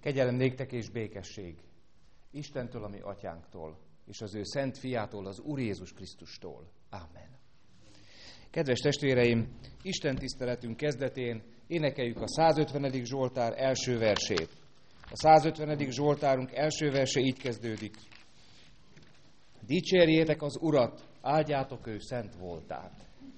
Kegyelem néktek és békesség Istentől, a mi atyánktól, és az ő szent fiától, az Úr Jézus Krisztustól. Amen. Kedves testvéreim, Isten tiszteletünk kezdetén énekeljük a 150. Zsoltár első versét. A 150. Zsoltárunk első verse így kezdődik. Dicsérjétek az Urat, áldjátok ő szent voltát.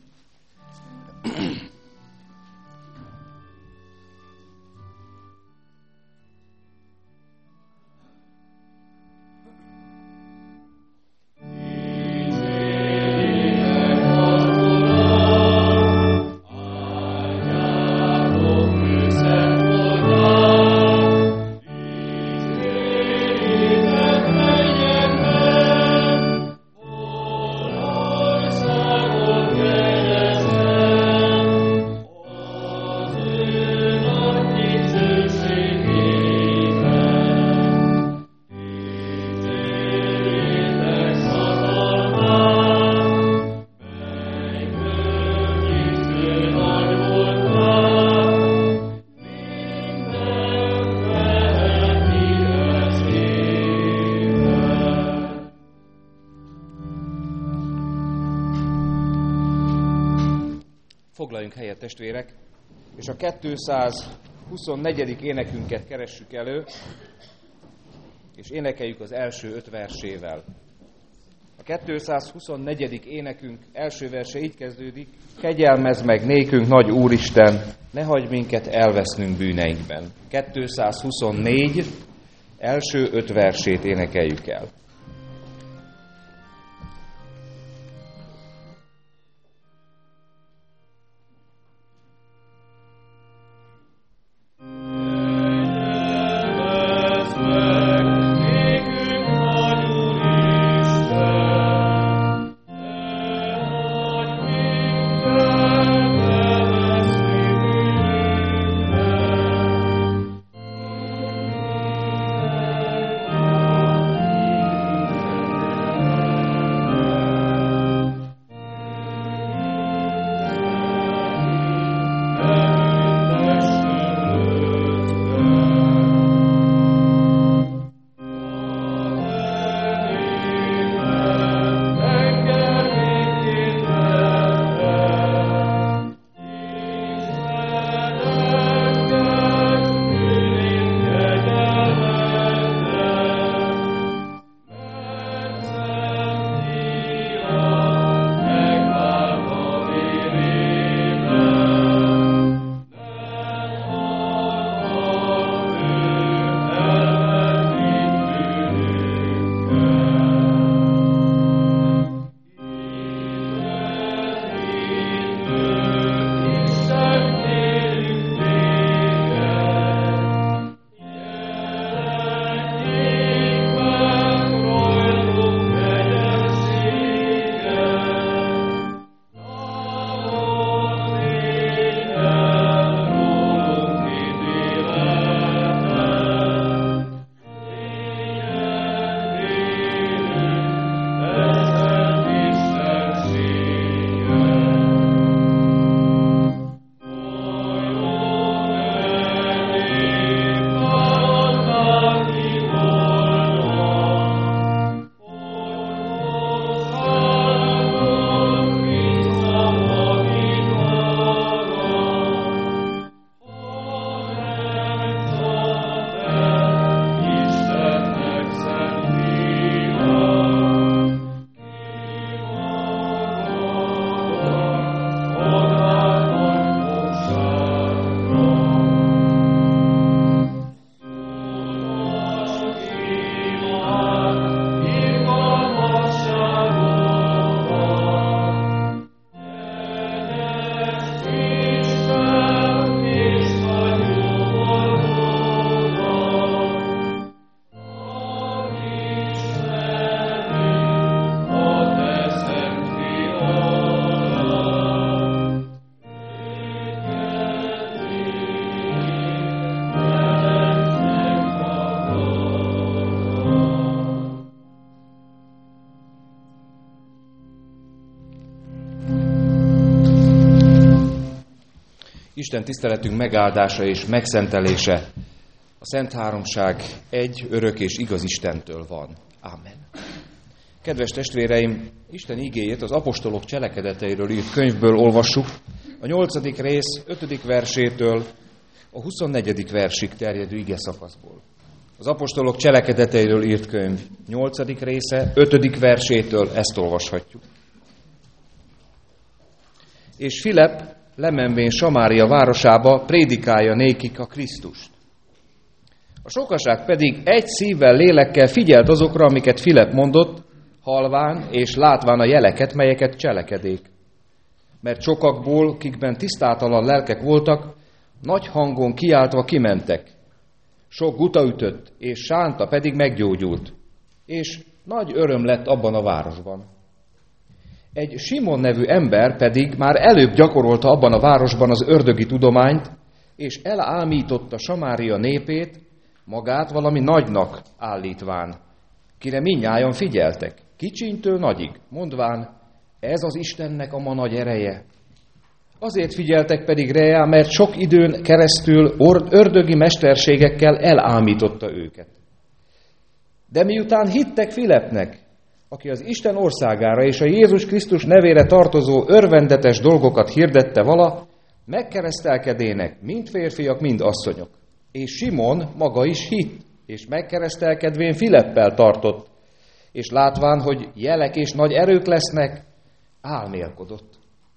Foglaljunk helyet, testvérek, és a 224. énekünket keressük elő, és énekeljük az első 5 versével. A 224. énekünk első verse így kezdődik. Kegyelmezd meg nékünk, nagy Úristen, ne hagyj minket elvesznünk bűneinkben. 224. első 5 versét énekeljük el. Isten tiszteletünk megáldása és megszentelése A Szent Háromság egy örök és igaz Istentől van. Amen. Kedves testvéreim, Isten igéjét az apostolok cselekedeteiről írt könyvből olvassuk, a 8. rész 5. versétől a 24. versig terjedő ige szakaszból. Az apostolok cselekedeteiről írt könyv 8. része 5. versétől ezt olvashatjuk. És Filip lemenvén Samária városába prédikálja nékik a Krisztust. A sokaság pedig egy szívvel, lélekkel figyelt azokra, amiket Filip mondott, halván és látván a jeleket, melyeket cselekedék. Mert sokakból, kikben tisztátalan lelkek voltak, nagy hangon kiáltva kimentek. Sok guta ütött, és sánta pedig meggyógyult, és nagy öröm lett abban a városban. Egy Simon nevű ember pedig már előbb gyakorolta abban a városban az ördögi tudományt, és elámította Samária népét, magát valami nagynak állítván, kire mindnyájan figyeltek, kicsintől nagyig, mondván, ez az Istennek a ma nagy ereje. Azért figyeltek pedig rá, mert sok időn keresztül ördögi mesterségekkel elámította őket. De miután hittek Filipnek, aki az Isten országára és a Jézus Krisztus nevére tartozó örvendetes dolgokat hirdette vala, megkeresztelkedének mind férfiak, mind asszonyok. És Simon maga is hitt, és megkeresztelkedvén Filippel tartott, és látván, hogy jelek és nagy erők lesznek, álmélkodott.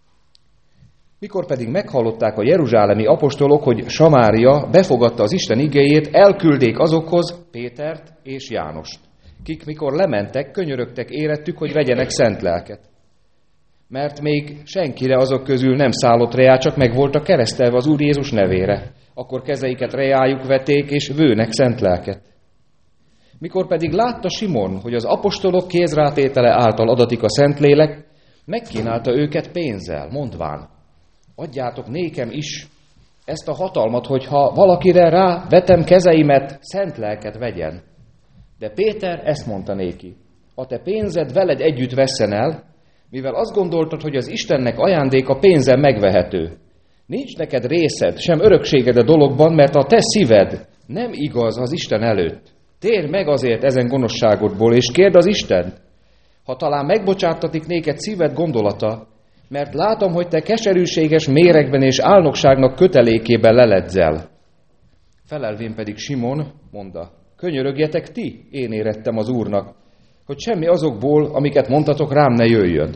Mikor pedig meghallották a jeruzsálemi apostolok, hogy Samária befogadta az Isten igéjét, elküldték azokhoz Pétert és Jánost, kik mikor lementek, könyörögtek érettük, hogy vegyenek szent lelket. Mert még senkire azok közül nem szállott reá, csak meg voltak keresztelve az Úr Jézus nevére. Akkor kezeiket reájuk vették, és vőnek szent lelket. Mikor pedig látta Simon, hogy az apostolok kézrátétele által adatik a Szentlélek, megkínálta őket pénzzel, mondván, adjátok nékem is ezt a hatalmat, hogyha valakire rá vetem kezeimet, szent lelket vegyen. De Péter ezt mondta néki, a te pénzed veled együtt vesszen el, mivel azt gondoltad, hogy az Istennek ajándéka pénzen megvehető. Nincs neked részed, sem örökséged a dologban, mert a te szíved nem igaz az Isten előtt. Térj meg azért ezen gonoszságodból, és kérd az Istent, ha talán megbocsáttatik néked szíved gondolata, mert látom, hogy te keserűséges méregben és álnokságnak kötelékében leledzel. Felelvén pedig Simon mondta, könyörögjetek ti, én érettem az Úrnak, hogy semmi azokból, amiket mondtatok, rám ne jöjjön.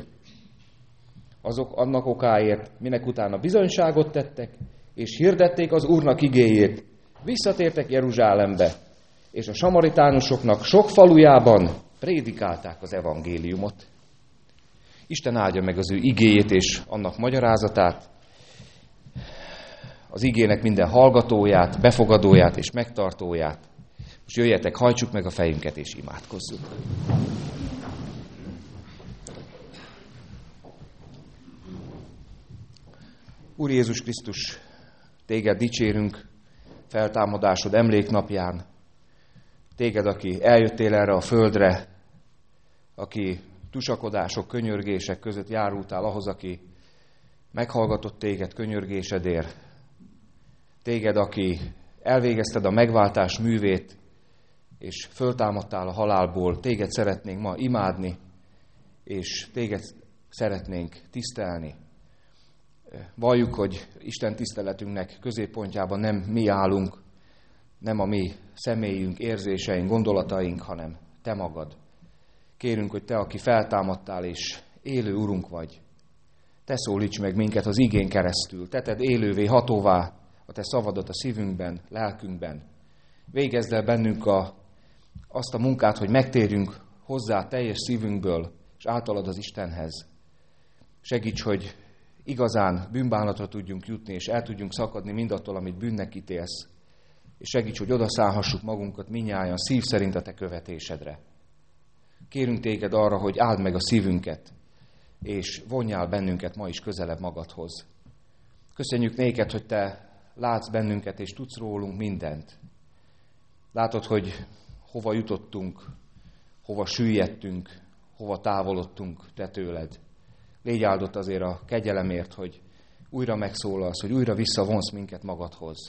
Azok annak okáért, minek utána bizonyságot tettek, és hirdették az Úrnak igéjét, visszatértek Jeruzsálembe, és a samaritánusoknak sok falujában prédikálták az evangéliumot. Isten áldja meg az ő igéjét és annak magyarázatát, az igének minden hallgatóját, befogadóját és megtartóját. Most jöjjetek, hajtsuk meg a fejünket és imádkozzunk. Úr Jézus Krisztus, téged dicsérünk feltámadásod emléknapján. Téged, aki eljöttél erre a földre, aki tusakodások, könyörgések között járultál ahhoz, aki meghallgatott téged könyörgésedért. Téged, aki elvégezted a megváltás művét, és föltámadtál a halálból, téged szeretnénk ma imádni, és téged szeretnénk tisztelni. Valljuk, hogy Isten tiszteletünknek középpontjában nem mi állunk, nem a mi személyünk, érzéseink, gondolataink, hanem te magad. Kérünk, hogy te, aki feltámadtál és élő Urunk vagy, te szólíts meg minket az igén keresztül, te tedd élővé, hatóvá a te szavadat a szívünkben, lelkünkben. Végezd el bennünk azt a munkát, hogy megtérjünk hozzá teljes szívünkből, és általad az Istenhez. Segíts, hogy igazán bűnbánatra tudjunk jutni, és el tudjunk szakadni mindattól, amit bűnnek ítélsz, és segíts, hogy odaszállhassuk magunkat mindnyájan szív szerint a te követésedre. Kérünk téged arra, hogy áld meg a szívünket, és vonjál bennünket ma is közelebb magadhoz. Köszönjük néked, hogy te látsz bennünket, és tudsz rólunk mindent. Látod, hogy hova jutottunk, hova süllyedtünk, hova távolodtunk te tőled. Légy áldott azért a kegyelemért, hogy újra megszólalsz, hogy újra visszavonsz minket magadhoz.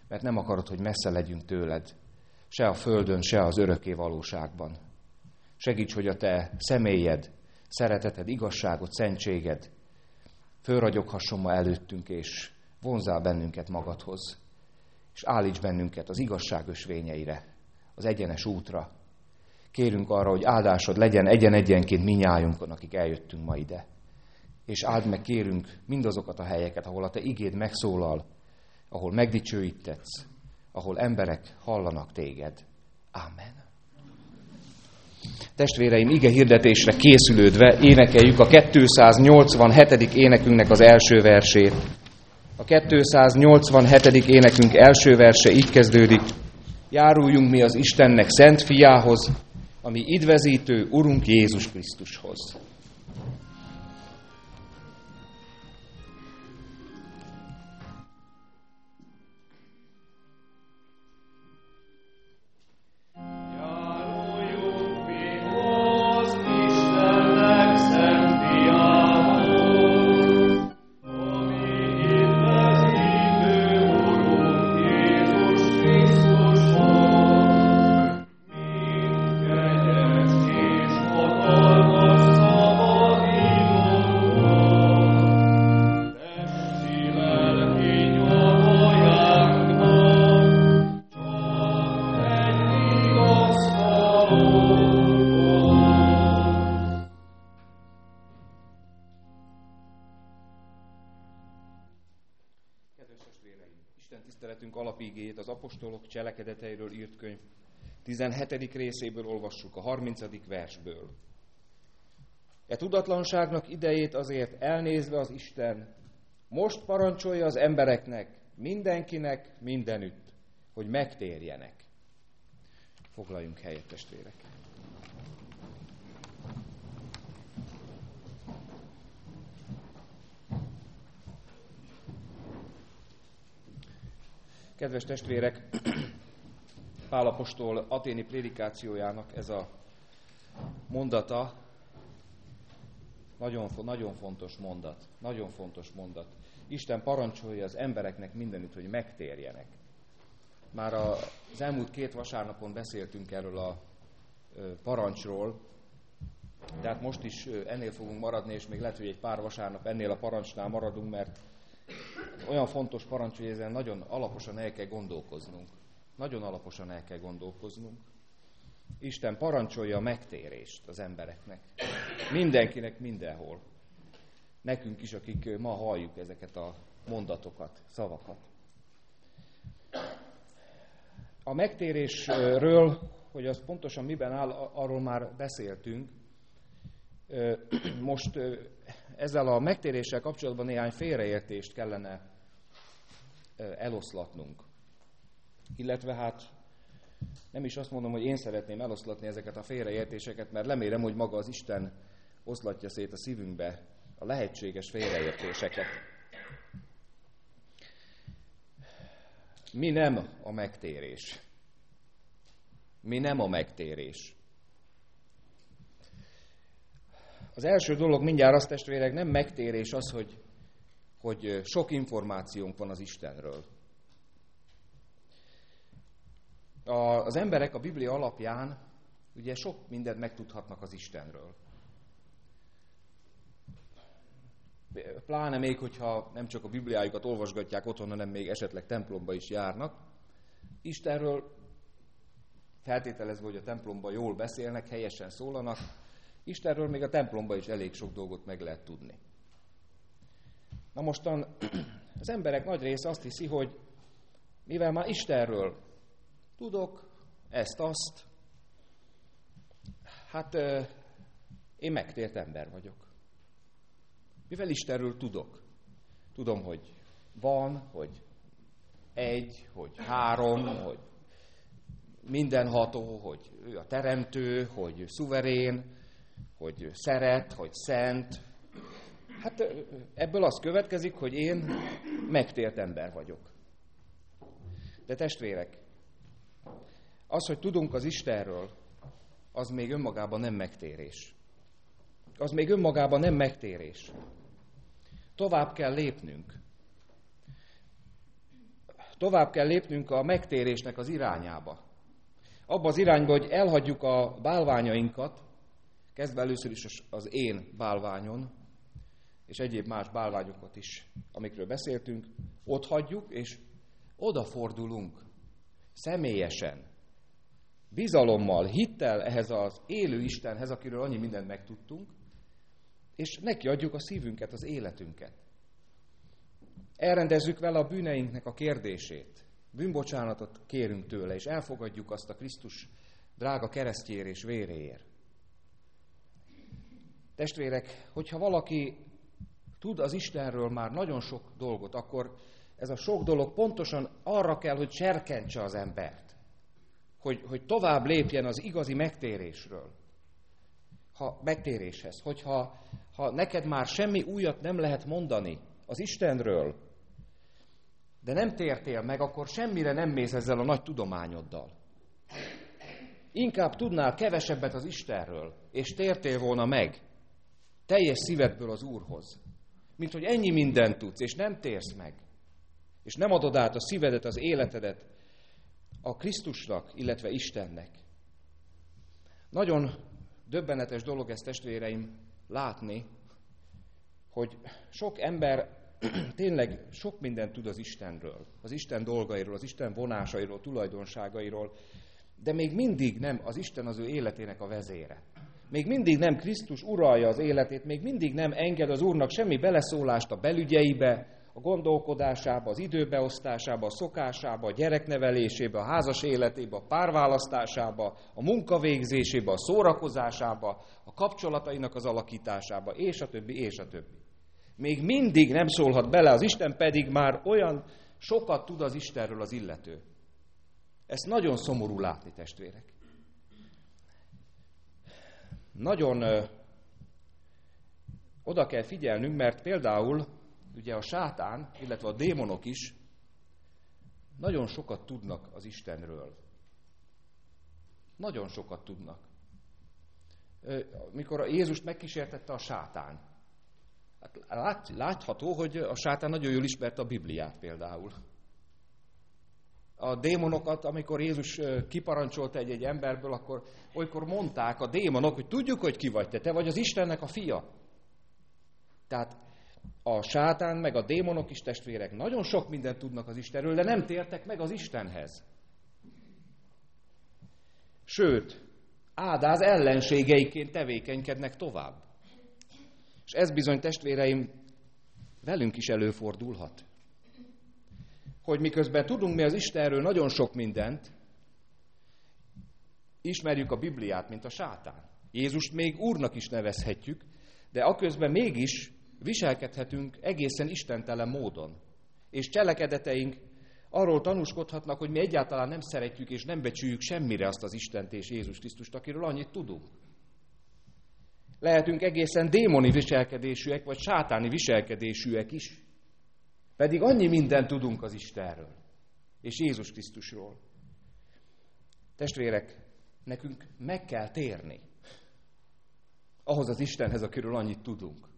mert nem akarod, hogy messze legyünk tőled, se a földön, se az örökké valóságban. Segíts, hogy a te személyed, szereteted, igazságod, szentséged fölragyoghasson ma előttünk, és vonzál bennünket magadhoz, és állíts bennünket az igazság ösvényeire, az egyenes útra. Kérünk arra, hogy áldásod legyen egyen-egyenként minnyájunkon, akik eljöttünk ma ide. És áld meg, kérünk, mindazokat a helyeket, ahol a te igéd megszólal, ahol megdicsőítetsz, ahol emberek hallanak téged. Ámen. Testvéreim, ige hirdetésre készülődve énekeljük a 287. énekünknek az első versét. A 287. énekünk első verse így kezdődik: járuljunk mi az Istennek szent fiához, ami idvezítő Urunk Jézus Krisztushoz. Alapigét az apostolok cselekedeteiről írt könyv 17. részéből olvassuk, a 30. versből. E tudatlanságnak idejét azért elnézve az Isten most parancsolja az embereknek, mindenkinek, mindenütt, hogy megtérjenek. Foglaljunk helyet, testvérek. Kedves testvérek, Pál apostol athéni prédikációjának ez a mondata nagyon fontos mondat. Nagyon fontos mondat. Isten parancsolja az embereknek mindenütt, hogy megtérjenek. Már az elmúlt 2 vasárnapon beszéltünk erről a parancsról, tehát most is ennél fogunk maradni, és még lehet, hogy egy pár vasárnap ennél a parancsnál maradunk, mert olyan fontos parancs, hogy ezen nagyon alaposan el kell gondolkoznunk. Nagyon alaposan el kell gondolkoznunk. Isten parancsolja a megtérést az embereknek. Mindenkinek, mindenhol. Nekünk is, akik ma halljuk ezeket a mondatokat, szavakat. A megtérésről, hogy az pontosan miben áll, arról már beszéltünk. Most ezzel a megtéréssel kapcsolatban néhány félreértést kellene eloszlatnunk. Illetve hát nem is azt mondom, hogy én szeretném eloszlatni ezeket a félreértéseket, mert remélem, hogy maga az Isten oszlatja szét a szívünkbe a lehetséges félreértéseket. Mi nem a megtérés? Mi nem a megtérés? Az első dolog mindjárt azt, testvérek, nem megtérés az, hogy sok információnk van az Istenről. Az emberek a Biblia alapján ugye sok mindent megtudhatnak az Istenről. Pláne még, hogyha nem csak a Bibliájukat olvasgatják otthon, hanem még esetleg templomba is járnak. Istenről, feltételezve, hogy a templomban jól beszélnek, helyesen szólanak, Istenről még a templomban is elég sok dolgot meg lehet tudni. Na mostan az emberek nagy része azt hiszi, hogy mivel már Istenről tudok ezt-azt, hát én megtért ember vagyok. Mivel Istenről tudok? Tudom, hogy van, hogy 1, hogy 3, hogy mindenható, hogy ő a teremtő, hogy szuverén, hogy szeret, hogy szent. Hát ebből az következik, hogy én megtért ember vagyok. De testvérek, az, hogy tudunk az Istenről, az még önmagában nem megtérés. Az még önmagában nem megtérés. Tovább kell lépnünk. Tovább kell lépnünk a megtérésnek az irányába. Abba az irányba, hogy elhagyjuk a bálványainkat, kezdve először is az én bálványon, és egyéb más bálványokat is, amikről beszéltünk, ott hagyjuk, és odafordulunk személyesen, bizalommal, hittel ehhez az élő Istenhez, akiről annyi mindent megtudtunk, és neki adjuk a szívünket, az életünket. Elrendezzük vele a bűneinknek a kérdését, bűnbocsánatot kérünk tőle, és elfogadjuk azt a Krisztus drága keresztjéért és véréért. Testvérek, hogyha valaki tud az Istenről már nagyon sok dolgot, akkor ez a sok dolog pontosan arra kell, hogy serkentse az embert, hogy tovább lépjen az igazi megtérésről, megtéréshez. Hogyha neked már semmi újat nem lehet mondani az Istenről, de nem tértél meg, akkor semmire nem mész ezzel a nagy tudományoddal. Inkább tudnál kevesebbet az Istenről, és tértél volna meg teljes szívedből az Úrhoz, mint hogy ennyi mindent tudsz, és nem térsz meg, és nem adod át a szívedet, az életedet a Krisztusnak, illetve Istennek. Nagyon döbbenetes dolog ezt, testvéreim, látni, hogy sok ember tényleg sok mindent tud az Istenről, az Isten dolgairól, az Isten vonásairól, tulajdonságairól, de még mindig nem az Isten az ő életének a vezére. Még mindig nem Krisztus uralja az életét, még mindig nem enged az Úrnak semmi beleszólást a belügyeibe, a gondolkodásába, az időbeosztásába, a szokásába, a gyereknevelésébe, a házas életébe, a párválasztásába, a munkavégzésébe, a szórakozásába, a kapcsolatainak az alakításába, és a többi, és a többi. Még mindig nem szólhat bele, az Isten pedig már olyan sokat tud az Istenről az illető. Ezt nagyon szomorú látni, testvérek. Nagyon oda kell figyelnünk, mert például ugye a sátán, illetve a démonok is nagyon sokat tudnak az Istenről. Nagyon sokat tudnak. Mikor Jézust megkísértette a sátán, látható, hogy a sátán nagyon jól ismerte a Bibliát például. A démonokat, amikor Jézus kiparancsolta egy emberből, akkor olykor mondták a démonok, hogy tudjuk, hogy ki vagy te vagy az Istennek a fia. Tehát a sátán meg a démonok is, testvérek, nagyon sok mindent tudnak az Istenről, de nem tértek meg az Istenhez. Sőt, ádáz ellenségeiként tevékenykednek tovább. És ez bizony, testvéreim, velünk is előfordulhat. Hogy miközben tudunk mi az Istenről nagyon sok mindent, ismerjük a Bibliát, mint a sátán. Jézust még Úrnak is nevezhetjük, de aközben mégis viselkedhetünk egészen istentelen módon. És cselekedeteink arról tanúskodhatnak, hogy mi egyáltalán nem szeretjük és nem becsüljük semmire azt az Istent és Jézus Krisztust, akiről annyit tudunk. Lehetünk egészen démoni viselkedésűek, vagy sátáni viselkedésűek is. Pedig annyi mindent tudunk az Istenről, és Jézus Krisztusról. Testvérek, nekünk meg kell térni ahhoz az Istenhez, akiről annyit tudunk.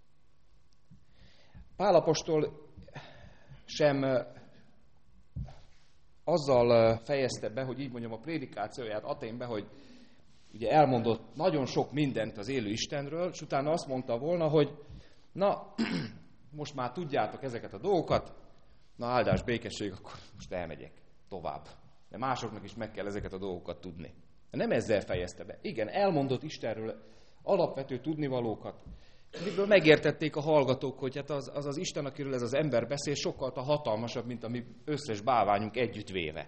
Pál apostol sem azzal fejezte be, hogy így mondjam, a prédikációját Athénbe, hogy ugye elmondott nagyon sok mindent az élő Istenről, és utána azt mondta volna, hogy na, most már tudjátok ezeket a dolgokat, na áldás, békesség, akkor most elmegyek tovább. De másoknak is meg kell ezeket a dolgokat tudni. Nem ezzel fejezte be. Igen, elmondott Istenről alapvető tudnivalókat, miből megértették a hallgatók, hogy hát az Isten, akiről ez az ember beszél, sokkal hatalmasabb, mint a mi összes bálványunk együttvéve.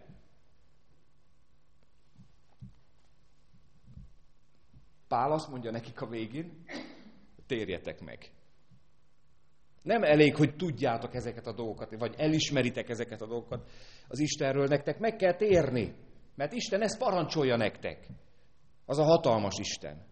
Pál azt mondja nekik a végén, térjetek meg. Nem elég, hogy tudjátok ezeket a dolgokat, vagy elismeritek ezeket a dolgokat az Istenről, nektek meg kell térni, mert Isten ezt parancsolja nektek. Az a hatalmas Isten.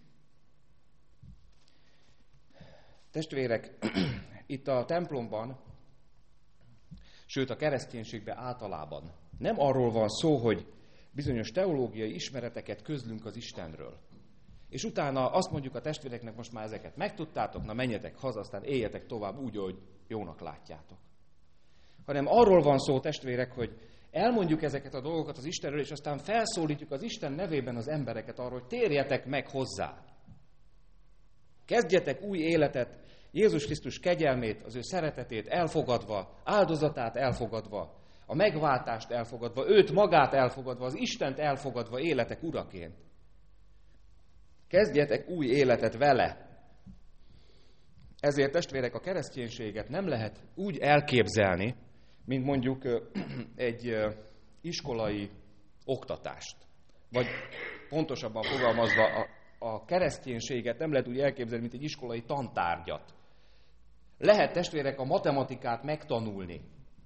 Testvérek, itt a templomban, sőt a kereszténységben általában nem arról van szó, hogy bizonyos teológiai ismereteket közlünk az Istenről. És utána azt mondjuk a testvéreknek, most már ezeket megtudtátok, na menjetek haza, aztán éljetek tovább úgy, ahogy jónak látjátok. hanem arról van szó, testvérek, hogy elmondjuk ezeket a dolgokat az Istenről, és aztán felszólítjuk az Isten nevében az embereket arról, hogy térjetek meg hozzá. Kezdjetek új életet, Jézus Krisztus kegyelmét, az ő szeretetét elfogadva, áldozatát elfogadva, a megváltást elfogadva, őt magát elfogadva, az Istent elfogadva életek uraként. Kezdjetek új életet vele. Ezért, testvérek, a kereszténységet nem lehet úgy elképzelni, mint mondjuk egy iskolai oktatást. Vagy pontosabban fogalmazva, a kereszténységet nem lehet úgy elképzelni, mint egy iskolai tantárgyat. Lehet, testvérek, a matematikát megtanulni,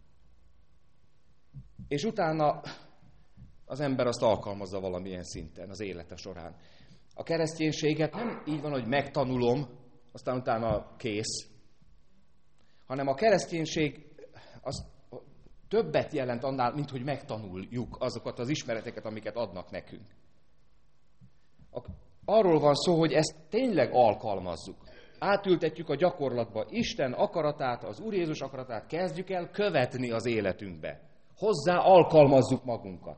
és utána az ember azt alkalmazza valamilyen szinten az élete során. A kereszténységet nem így van, hogy megtanulom, aztán utána kész, hanem a kereszténység az többet jelent annál, mint hogy megtanuljuk azokat az ismereteket, amiket adnak nekünk. Arról van szó, hogy ezt tényleg alkalmazzuk. Átültetjük a gyakorlatba. Isten akaratát, az Úr Jézus akaratát kezdjük el követni az életünkbe. Hozzá alkalmazzuk magunkat.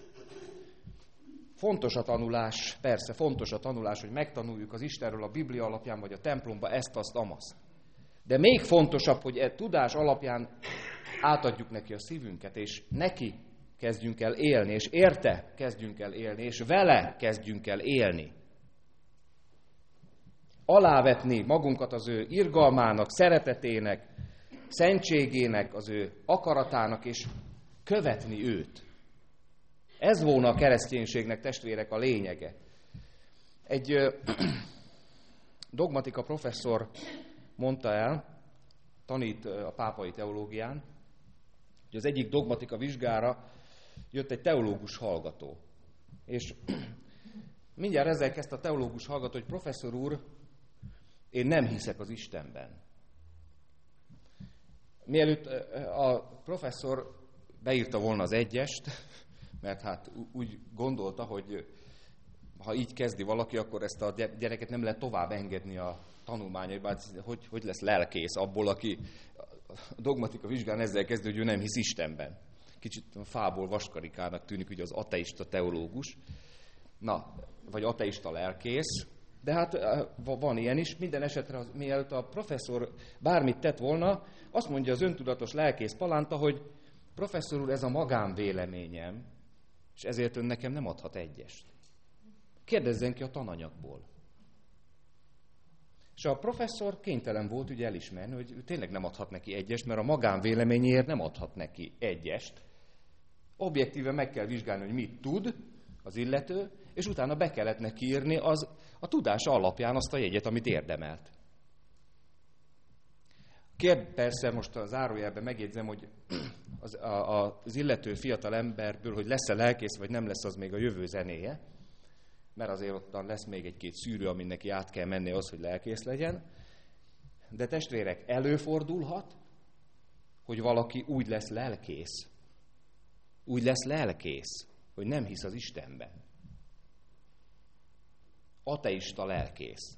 Fontos a tanulás, persze fontos a tanulás, hogy megtanuljuk az Istenről a Biblia alapján, vagy a templomba ezt, azt, amazt. De még fontosabb, hogy e tudás alapján átadjuk neki a szívünket, és neki kezdjünk el élni, és érte kezdjünk el élni, és vele kezdjünk el élni. Alávetni magunkat az ő irgalmának, szeretetének, szentségének, az ő akaratának, és követni őt. Ez volna a kereszténységnek, testvérek, a lényege. Egy dogmatika professzor mondta el, tanít a pápai teológián, hogy az egyik dogmatika vizsgára jött egy teológus hallgató. És mindjárt ezzel kezdte a teológus hallgató, hogy professzor úr, én nem hiszek az Istenben. Mielőtt a professzor beírta volna az egyest, mert hát úgy gondolta, hogy ha így kezdi valaki, akkor ezt a gyereket nem lehet tovább engedni a tanulmányaiba. Hogy lesz lelkész abból, aki a dogmatika vizsgán ezzel kezdő, hogy ő nem hisz Istenben. Kicsit fából vaskarikának tűnik ugye az ateista teológus, vagy ateista lelkész, de hát van ilyen is. Minden esetre, mielőtt a professzor bármit tett volna, azt mondja az öntudatos lelkész palánta, hogy professzor úr, ez a magánvéleményem, és ezért ön nekem nem adhat egyest. Kérdezzen ki a tananyagból. És a professzor kénytelen volt ugye elismerni, hogy ő tényleg nem adhat neki egyest, mert a magánvéleményéért nem adhat neki egyest. Objektíven meg kell vizsgálni, hogy mit tud az illető, és utána be kellett neki írni a tudása alapján azt a jegyet, amit érdemelt. Persze most a zárójelben megjegyzem, hogy az illető fiatal emberből, hogy lesz-e lelkész, vagy nem lesz, az még a jövő zenéje, mert azért ottan lesz még egy-két szűrő, amin neki át kell menni az, hogy lelkész legyen. De testvérek, előfordulhat, hogy valaki úgy lesz lelkész, hogy nem hisz az Istenben. Ateista lelkész.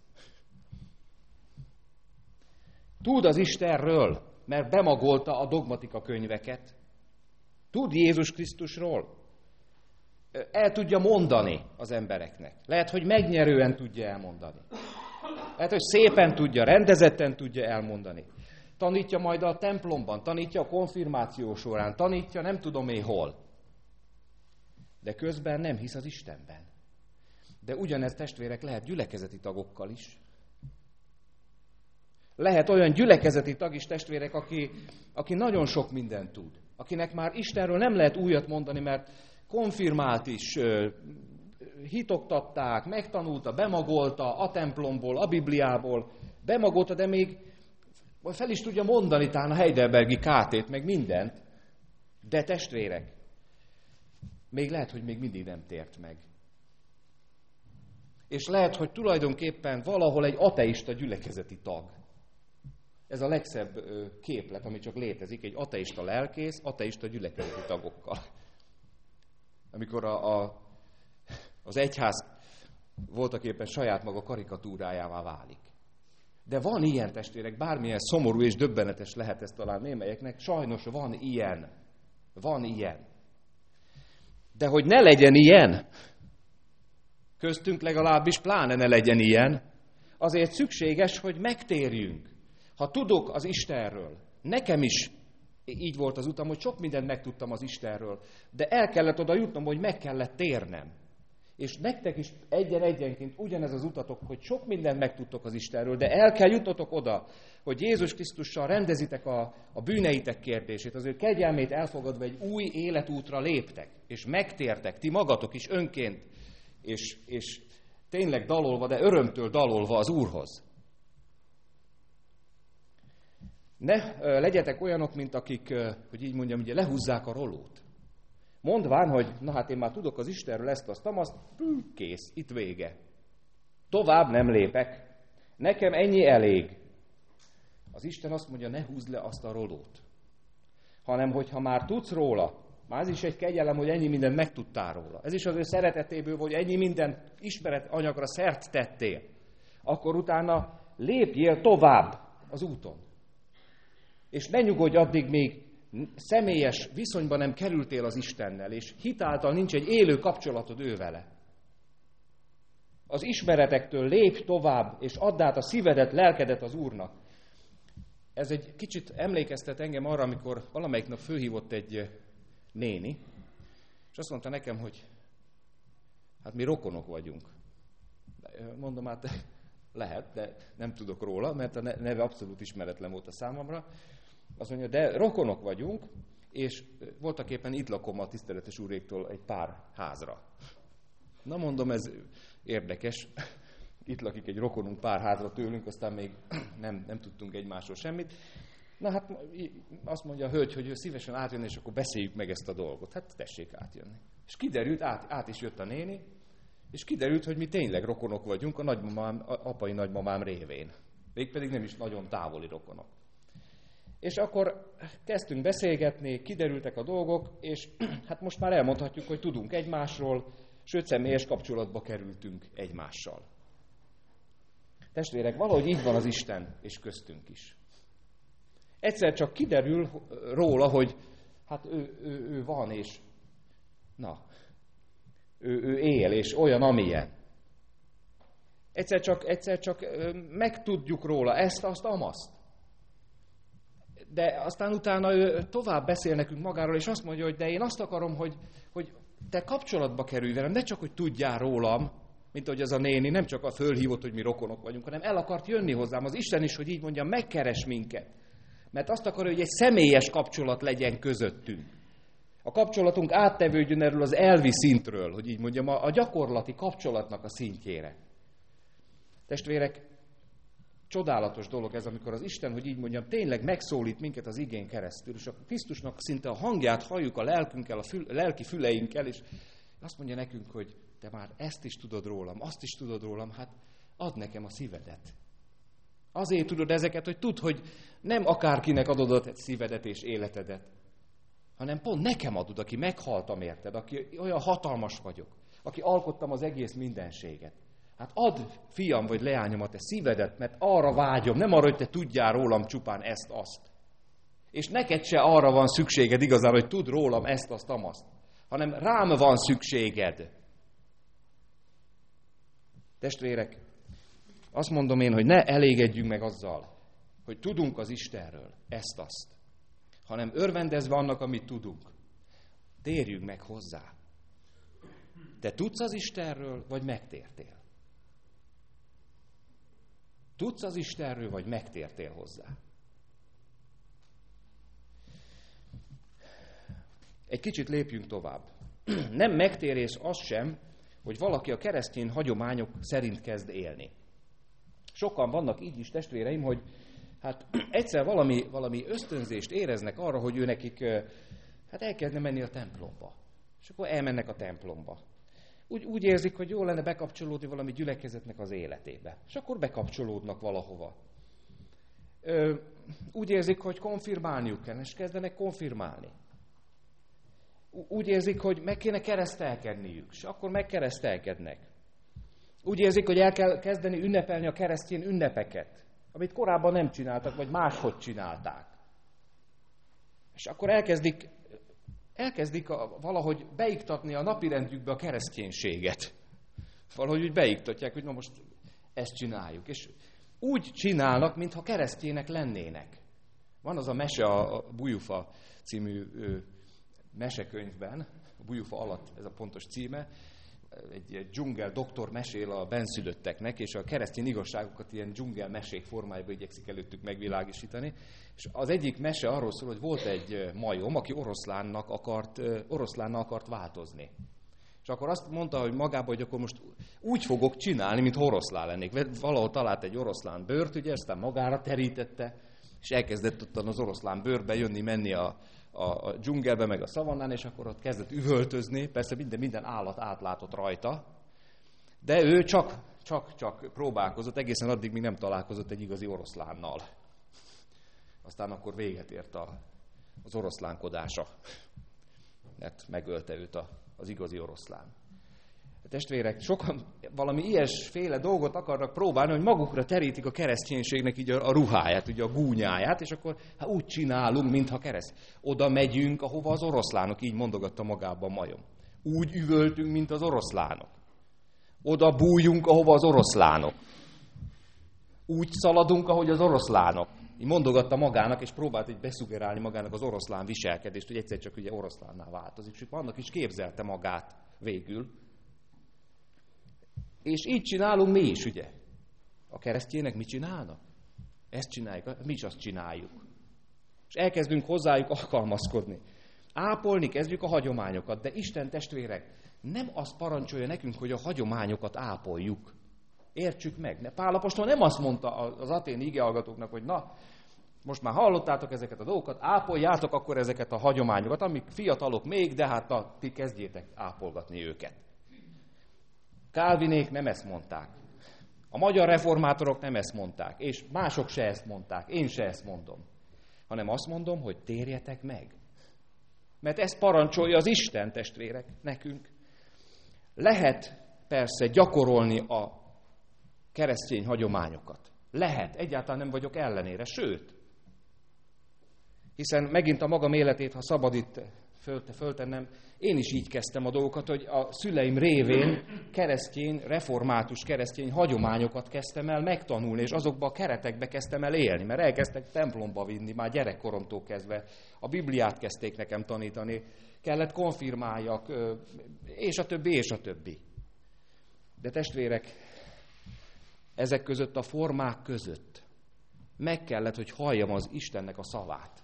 Tud az Istenről, mert bemagolta a dogmatika könyveket. Tud Jézus Krisztusról. El tudja mondani az embereknek. Lehet, hogy megnyerően tudja elmondani. Lehet, hogy szépen tudja, rendezetten tudja elmondani. Tanítja majd a templomban, tanítja a konfirmáció során, tanítja nem tudom én hol. De közben nem hisz az Istenben. De ugyanez, testvérek, lehet gyülekezeti tagokkal is. Lehet olyan gyülekezeti tag is, testvérek, aki nagyon sok mindent tud. Akinek már Istenről nem lehet újat mondani, mert konfirmált is, hitoktatták, megtanulta, bemagolta a templomból, a Bibliából, bemagolta, de még fel is tudja mondani talán a heidelbergi kátét, meg mindent. De testvérek, még lehet, hogy még mindig nem tért meg. És lehet, hogy tulajdonképpen valahol egy ateista gyülekezeti tag. Ez a legszebb képlet, ami csak létezik, egy ateista lelkész, ateista gyülekezeti tagokkal. Amikor az egyház voltaképpen saját maga karikatúrájává válik. De van ilyen, testvérek, bármilyen szomorú és döbbenetes lehet ez talán némelyeknek, sajnos van ilyen. Van ilyen. De hogy ne legyen ilyen, köztünk legalábbis pláne ne legyen ilyen, azért szükséges, hogy megtérjünk. Ha tudok az Istenről, nekem is így volt az utam, hogy sok mindent megtudtam az Istenről, de el kellett oda jutnom, hogy meg kellett térnem. És nektek is egyenként ugyanez az utatok, hogy sok mindent megtudtok az Istenről, de el kell jutnotok oda, hogy Jézus Krisztussal rendezitek a bűneitek kérdését, az ő kegyelmét elfogadva egy új életútra léptek, és megtértek, ti magatok is önként, és tényleg dalolva, de örömtől dalolva az Úrhoz. Ne legyetek olyanok, mint akik, hogy így mondjam, ugye lehúzzák a rolót. Mondván, hogy na hát én már tudok az Istenről ezt, azt, kész, itt vége. Tovább nem lépek. Nekem ennyi elég. Az Isten azt mondja, ne húzd le azt a rolót. Hanem, hogyha már tudsz róla, már ez is egy kegyelem, hogy ennyi mindent megtudtál róla. Ez is az ő szeretetéből, hogy ennyi minden ismeretanyagra szert tettél. Akkor utána lépjél tovább az úton. És ne nyugodj addig, még személyes viszonyban nem kerültél az Istennel, és hitáltal nincs egy élő kapcsolatod ő vele. Az ismeretektől lépj tovább, és add át a szívedet, lelkedet az Úrnak. Ez egy kicsit emlékeztet engem arra, amikor valamelyik nap fölhívott egy néni, és azt mondta nekem, hogy hát mi rokonok vagyunk. Mondom, hát lehet, de nem tudok róla, mert a neve abszolút ismeretlen volt a számomra. Azt mondja, de rokonok vagyunk, és voltaképpen itt lakom a tiszteletes úréktól egy pár házra. Na mondom, ez érdekes. Itt lakik egy rokonunk pár házra tőlünk, aztán még nem tudtunk egymásról semmit. Na hát azt mondja a hölgy, hogy ő szívesen átjönne, és akkor beszéljük meg ezt a dolgot. Hát tessék átjönni. És kiderült, át is jött a néni, és kiderült, hogy mi tényleg rokonok vagyunk a apai nagymamám révén. Mégpedig nem is nagyon távoli rokonok. És akkor kezdtünk beszélgetni, kiderültek a dolgok, és hát most már elmondhatjuk, hogy tudunk egymásról, sőt személyes kapcsolatba kerültünk egymással. Testvérek, valahogy így van az Isten, és köztünk is. Egyszer csak kiderül róla, hogy hát ő van, és ő él, és olyan, amilyen. Egyszer csak megtudjuk róla ezt, azt, amaszt. De aztán utána ő tovább beszél nekünk magáról, és azt mondja, hogy de én azt akarom, hogy te kapcsolatba kerülj velem, ne csak, hogy tudjál rólam, mint ahogy az a néni, nem csak a fölhívott, hogy mi rokonok vagyunk, hanem el akart jönni hozzám. Az Isten is, hogy így mondjam, megkeres minket. Mert azt akarja, hogy egy személyes kapcsolat legyen közöttünk. A kapcsolatunk áttevődjön erről az elvi szintről, hogy így mondjam, a gyakorlati kapcsolatnak a szintjére. Testvérek, csodálatos dolog ez, amikor az Isten, hogy így mondjam, tényleg megszólít minket az igén keresztül, és a Krisztusnak szinte a hangját halljuk a lelkünkkel, a lelki füleinkkel, és azt mondja nekünk, hogy te már ezt is tudod rólam, azt is tudod rólam, hát add nekem a szívedet. Azért tudod ezeket, hogy tudd, hogy nem akárkinek adod a szívedet és életedet, hanem pont nekem adod, aki meghaltam érted, aki olyan hatalmas vagyok, aki alkottam az egész mindenséget. Hát add, fiam vagy leányom, a te szívedet, mert arra vágyom, nem arra, hogy te tudjál rólam csupán ezt, azt. És neked se arra van szükséged igazán, hogy tudd rólam ezt, azt, amaszt, hanem rám van szükséged. Testvérek, azt mondom én, hogy ne elégedjünk meg azzal, hogy tudunk az Istenről ezt, azt, hanem örvendezve annak, amit tudunk. Térjünk meg hozzá. Te tudsz az Istenről, vagy megtértél? Tudsz az Istenről, vagy megtértél hozzá? Egy kicsit lépjünk tovább. Nem megtérés az sem, hogy valaki a keresztény hagyományok szerint kezd élni. Sokan vannak így is, testvéreim, hogy hát egyszer valami ösztönzést éreznek arra, hogy ő nekik hát elkezdne menni a templomba. És akkor elmennek a templomba. Úgy érzik, hogy jó lenne bekapcsolódni valami gyülekezetnek az életébe. És akkor bekapcsolódnak valahova. Úgy érzik, hogy konfirmálniuk kell, és kezdenek konfirmálni. Úgy érzik, hogy meg kéne keresztelkedniük, és akkor megkeresztelkednek. Úgy érzik, hogy el kell kezdeni ünnepelni a keresztény ünnepeket. amit korábban nem csináltak, vagy máshogy csinálták. És akkor elkezdik valahogy beiktatni a napirendjükbe a kereszténységet. Valahogy úgy beiktatják, hogy na most ezt csináljuk. És úgy csinálnak, mintha keresztjének lennének. Van az a mese, a Bujufa című mesekönyvben, a Bujufa alatt ez a pontos címe, egy dzsungel doktor mesél a benszülötteknek, és a keresztény igazságokat ilyen dzsungel mesék formájában igyekszik előttük megvilágosítani. És az egyik mese arról szól, hogy volt egy majom, aki oroszlánnal akart változni. És akkor azt mondta, hogy magában, hogy akkor most úgy fogok csinálni, mint oroszlán lennék. Valahol talált egy oroszlán bőrt, ugye, aztán magára terítette, és elkezdett ottan az oroszlán bőrbe jönni-menni a dzsungelbe, meg a szavannán, és akkor ott kezdett üvöltözni, persze minden állat átlátott rajta, de ő csak próbálkozott, egészen addig, míg nem találkozott egy igazi oroszlánnal. Aztán akkor véget ért az oroszlánkodása, mert megölte őt az igazi oroszlán. A testvérek, sokan valami ilyesféle dolgot akarnak próbálni, hogy magukra terítik a kereszténységnek így a ruháját, ugye a gúnyáját, és akkor úgy csinálunk, mintha kereszt. Oda megyünk, ahova az oroszlánok, így mondogatta magában a majom. Úgy üvöltünk, mint az oroszlánok. Oda bújjunk, ahova az oroszlánok. Úgy szaladunk, ahogy az oroszlánok. Így mondogatta magának, és próbált így beszugerálni magának az oroszlán viselkedést, hogy egyszer csak ugye oroszlánnál változik, és annak is képzelte magát végül. És így csinálunk mi is, ugye? A keresztjének mit csinálnak? Ezt csináljuk, mi is azt csináljuk. És elkezdünk hozzájuk alkalmazkodni. Ápolni kezdjük a hagyományokat, de Isten, testvérek, nem azt parancsolja nekünk, hogy a hagyományokat ápoljuk. Értsük meg. Pál apostol nem azt mondta az aténi igehallgatóknak, hogy na, most már hallottátok ezeket a dolgokat, ápoljátok akkor ezeket a hagyományokat, amik fiatalok még, de hát ti kezdjétek ápolgatni őket. Kálvinék nem ezt mondták. A magyar reformátorok nem ezt mondták, és mások se ezt mondták, én se ezt mondom. Hanem azt mondom, hogy térjetek meg. Mert ezt parancsolja az Isten, testvérek, nekünk. Lehet persze gyakorolni a keresztény hagyományokat. Lehet, egyáltalán nem vagyok ellenére, sőt. Hiszen megint a magam életét, ha szabad itt föltennem, én is így kezdtem a dolgokat, hogy a szüleim révén református keresztény hagyományokat kezdtem el megtanulni, és azokba a keretekbe kezdtem el élni, mert elkezdtek templomba vinni, már gyerekkoromtól kezdve. A Bibliát kezdték nekem tanítani, kellett konfirmáljak, és a többi, és a többi. De testvérek, ezek között a formák között meg kellett, hogy halljam az Istennek a szavát.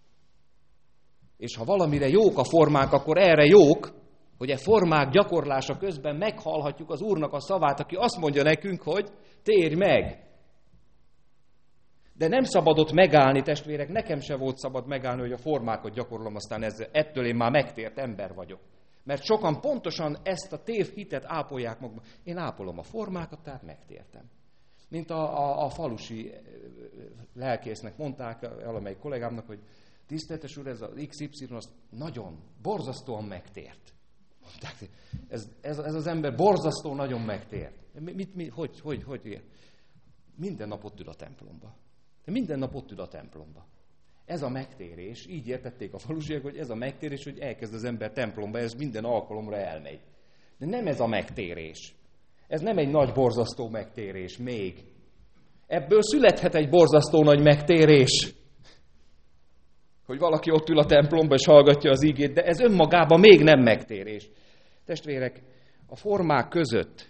És ha valamire jók a formák, akkor erre jók, hogy e formák gyakorlása közben meghallhatjuk az Úrnak a szavát, aki azt mondja nekünk, hogy térj meg. De nem szabadott megállni, testvérek, nekem se volt szabad megállni, hogy a formákat gyakorlom, aztán ettől én már megtért ember vagyok. Mert sokan pontosan ezt a tévhitet ápolják magukban. Én ápolom a formákat, tehát megtértem. Mint a falusi lelkésznek mondták, valamelyik kollégámnak, hogy tiszteletes úr, ez az XY az nagyon, borzasztóan megtért. Mondták, ez az ember borzasztó nagyon megtért. Hogy? Minden nap ott ül a templomba. Minden nap ott ül a templomba. Ez a megtérés, így értették a falusiak, hogy ez a megtérés, hogy elkezd az ember templomba, ez minden alkalomra elmegy. De nem ez a megtérés. Ez nem egy nagy borzasztó megtérés még. Ebből születhet egy borzasztó nagy megtérés. Hogy valaki ott ül a templomba és hallgatja az ígét, de ez önmagában még nem megtérés. Testvérek, a formák között,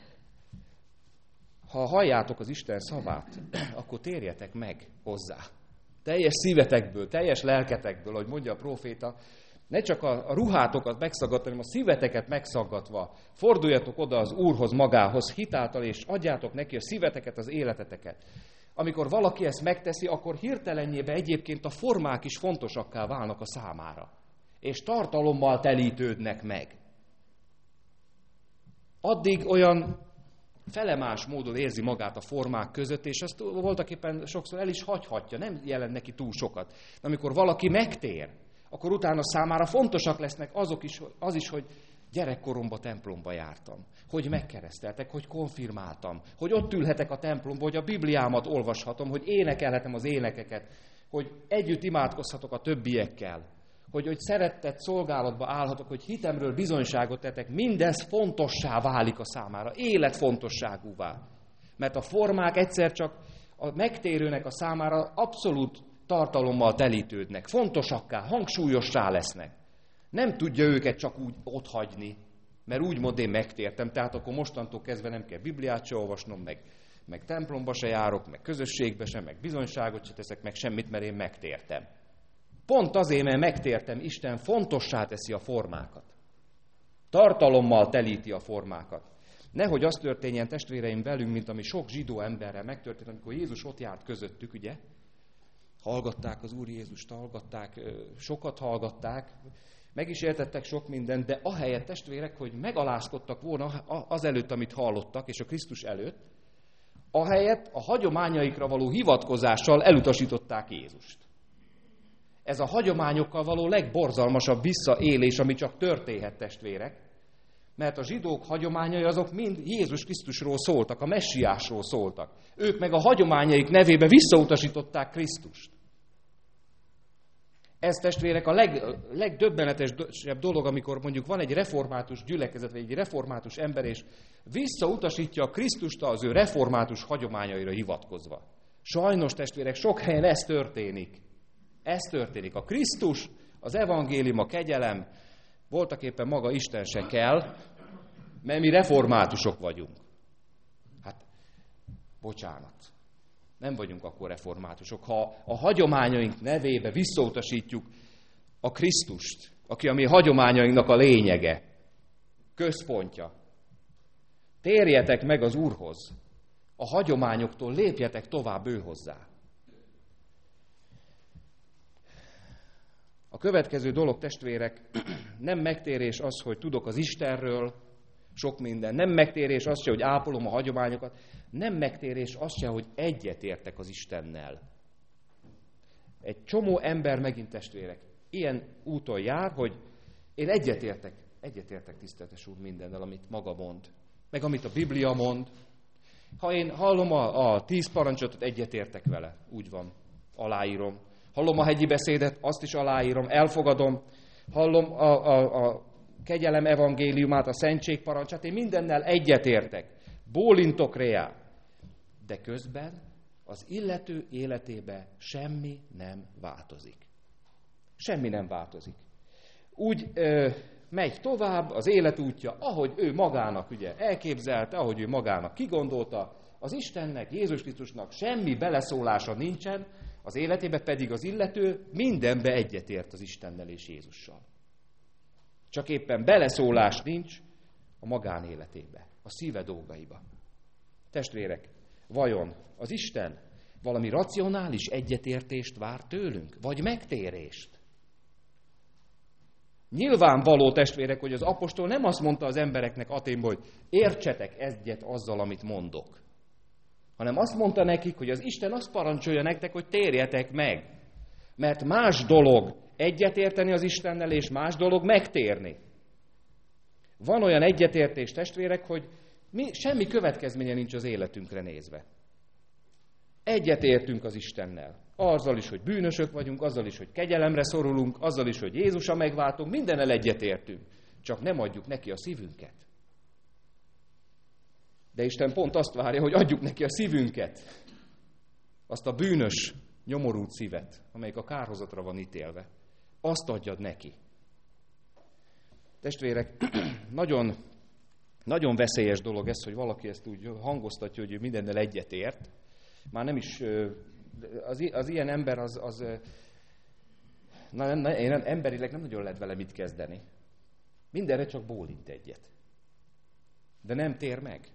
ha halljátok az Isten szavát, akkor térjetek meg hozzá. Teljes szívetekből, teljes lelketekből, ahogy mondja a próféta, ne csak a ruhátokat megszaggatva, hanem a szíveteket megszaggatva, forduljatok oda az Úrhoz magához hitáltal, és adjátok neki a szíveteket, az életeteket. Amikor valaki ezt megteszi, akkor hirtelenjébe egyébként a formák is fontosakká válnak a számára. És tartalommal telítődnek meg. Addig olyan felemás módon érzi magát a formák között, és azt voltaképpen sokszor el is hagyhatja, nem jelent neki túl sokat. De amikor valaki megtér, akkor utána számára fontosak lesznek az is, hogy Gyerekkoromban templomba jártam, hogy megkereszteltek, hogy konfirmáltam, hogy ott ülhetek a templomba, hogy a Bibliámat olvashatom, hogy énekelhetem az énekeket, hogy együtt imádkozhatok a többiekkel, hogy szeretett szolgálatba állhatok, hogy hitemről bizonyságot tettek, mindez fontossá válik a számára, életfontosságúvá. Mert a formák egyszer csak a megtérőnek a számára abszolút tartalommal telítődnek, fontosakká, hangsúlyossá lesznek. Nem tudja őket csak úgy otthagyni, mert úgymond én megtértem, tehát akkor mostantól kezdve nem kell Bibliát se olvasnom, meg templomba se járok, meg közösségbe sem, meg bizonyságot se teszek, meg semmit, mert én megtértem. Pont azért, mert megtértem, Isten fontossá teszi a formákat. Tartalommal telíti a formákat. Nehogy az történjen, testvéreim, velünk, mint ami sok zsidó emberrel megtörtént, amikor Jézus ott járt közöttük, ugye? Hallgatták az Úr Jézust, sokat hallgatták, meg is értettek sok mindent, de ahelyett, testvérek, hogy megalázkodtak volna azelőtt, amit hallottak, és a Krisztus előtt, ahelyett a hagyományaikra való hivatkozással elutasították Jézust. Ez a hagyományokkal való legborzalmasabb visszaélés, ami csak történhet, testvérek, mert a zsidók hagyományai azok mind Jézus Krisztusról szóltak, a messiásról szóltak. Ők meg a hagyományaik nevébe visszautasították Krisztust. Ez, testvérek, a legdöbbenetesebb dolog, amikor mondjuk van egy református gyülekezet, vagy egy református ember, és visszautasítja a Krisztust az ő református hagyományaira hivatkozva. Sajnos, testvérek, sok helyen ez történik. Ez történik. A Krisztus, az evangélium, a kegyelem, voltaképpen maga Isten se kell, mert mi reformátusok vagyunk. Hát, bocsánat. Nem vagyunk akkor reformátusok. Ha a hagyományaink nevébe visszautasítjuk a Krisztust, aki a mi hagyományainknak a lényege, központja. Térjetek meg az Úrhoz. A hagyományoktól lépjetek tovább ő hozzá. A következő dolog, testvérek, nem megtérés az, hogy tudok az Istenről sok minden. Nem megtérés az se, hogy ápolom a hagyományokat. Nem megtérés az se, hogy egyetértek az Istennel. Egy csomó ember, megint testvérek, ilyen úton jár, hogy én egyetértek, tiszteletes Úr, mindennel, amit maga mond. Meg amit a Biblia mond. Ha én hallom a 10 parancsot, egyetértek vele. Úgy van. Aláírom. Hallom a hegyi beszédet, azt is aláírom, elfogadom. Hallom a kegyelem evangéliumát, a szentség parancsát, én mindennel egyetértek. Bólintok rá. De közben az illető életébe semmi nem változik. Semmi nem változik. Úgy megy tovább az életútja, ahogy ő magának ugye elképzelte, ahogy ő magának kigondolta, az Istennek, Jézus Krisztusnak semmi beleszólása nincsen, az életébe pedig az illető mindenbe egyetért az Istennel és Jézussal. Csak éppen beleszólás nincs a magánéletébe, a szíve dolgaiba. Testvérek, vajon az Isten valami racionális egyetértést vár tőlünk, vagy megtérést? Nyilvánvaló, testvérek, hogy az apostol nem azt mondta az embereknek Athénban, hogy értsetek egyet azzal, amit mondok, hanem azt mondta nekik, hogy az Isten azt parancsolja nektek, hogy térjetek meg. Mert más dolog egyetérteni az Istennel, és más dolog megtérni. Van olyan egyetértés, testvérek, hogy semmi következménye nincs az életünkre nézve. Egyetértünk az Istennel. Azzal is, hogy bűnösök vagyunk, azzal is, hogy kegyelemre szorulunk, azzal is, hogy Jézus a megváltunk, mindennel egyetértünk. Csak nem adjuk neki a szívünket. De Isten pont azt várja, hogy adjuk neki a szívünket. Azt a bűnös, nyomorult szívet, amelyik a kárhozatra van ítélve. Azt adjad neki. Testvérek, nagyon, nagyon veszélyes dolog ez, hogy valaki ezt úgy hangoztatja, hogy ő mindennel egyetért. Már nem is, az ilyen ember emberileg nem nagyon lehet vele mit kezdeni. Mindenre csak bólint egyet. De nem tér meg.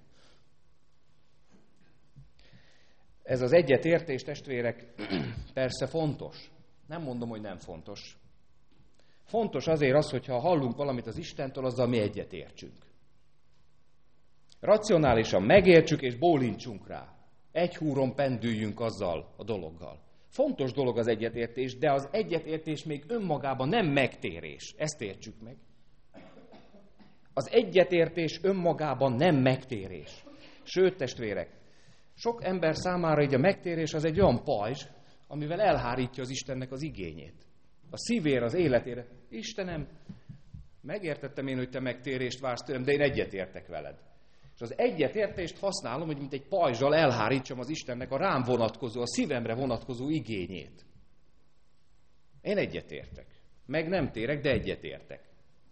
Ez az egyetértés, testvérek, persze fontos. Nem mondom, hogy nem fontos. Fontos azért az, hogyha hallunk valamit az Istentől, azzal mi egyetértsünk. Racionálisan megértsük és bólintsunk rá. Egy húron pendüljünk azzal a dologgal. Fontos dolog az egyetértés, de az egyetértés még önmagában nem megtérés. Ezt értsük meg. Az egyetértés önmagában nem megtérés. Sőt, testvérek, sok ember számára így a megtérés az egy olyan pajzs, amivel elhárítja az Istennek az igényét. A szívére, az életére. Istenem, megértettem én, hogy te megtérést vársz tőlem, de én egyetértek veled. És az egyetértést használom, hogy mint egy pajzsal elhárítsam az Istennek a rám vonatkozó, a szívemre vonatkozó igényét. Én egyetértek. Meg nem térek, de egyetértek.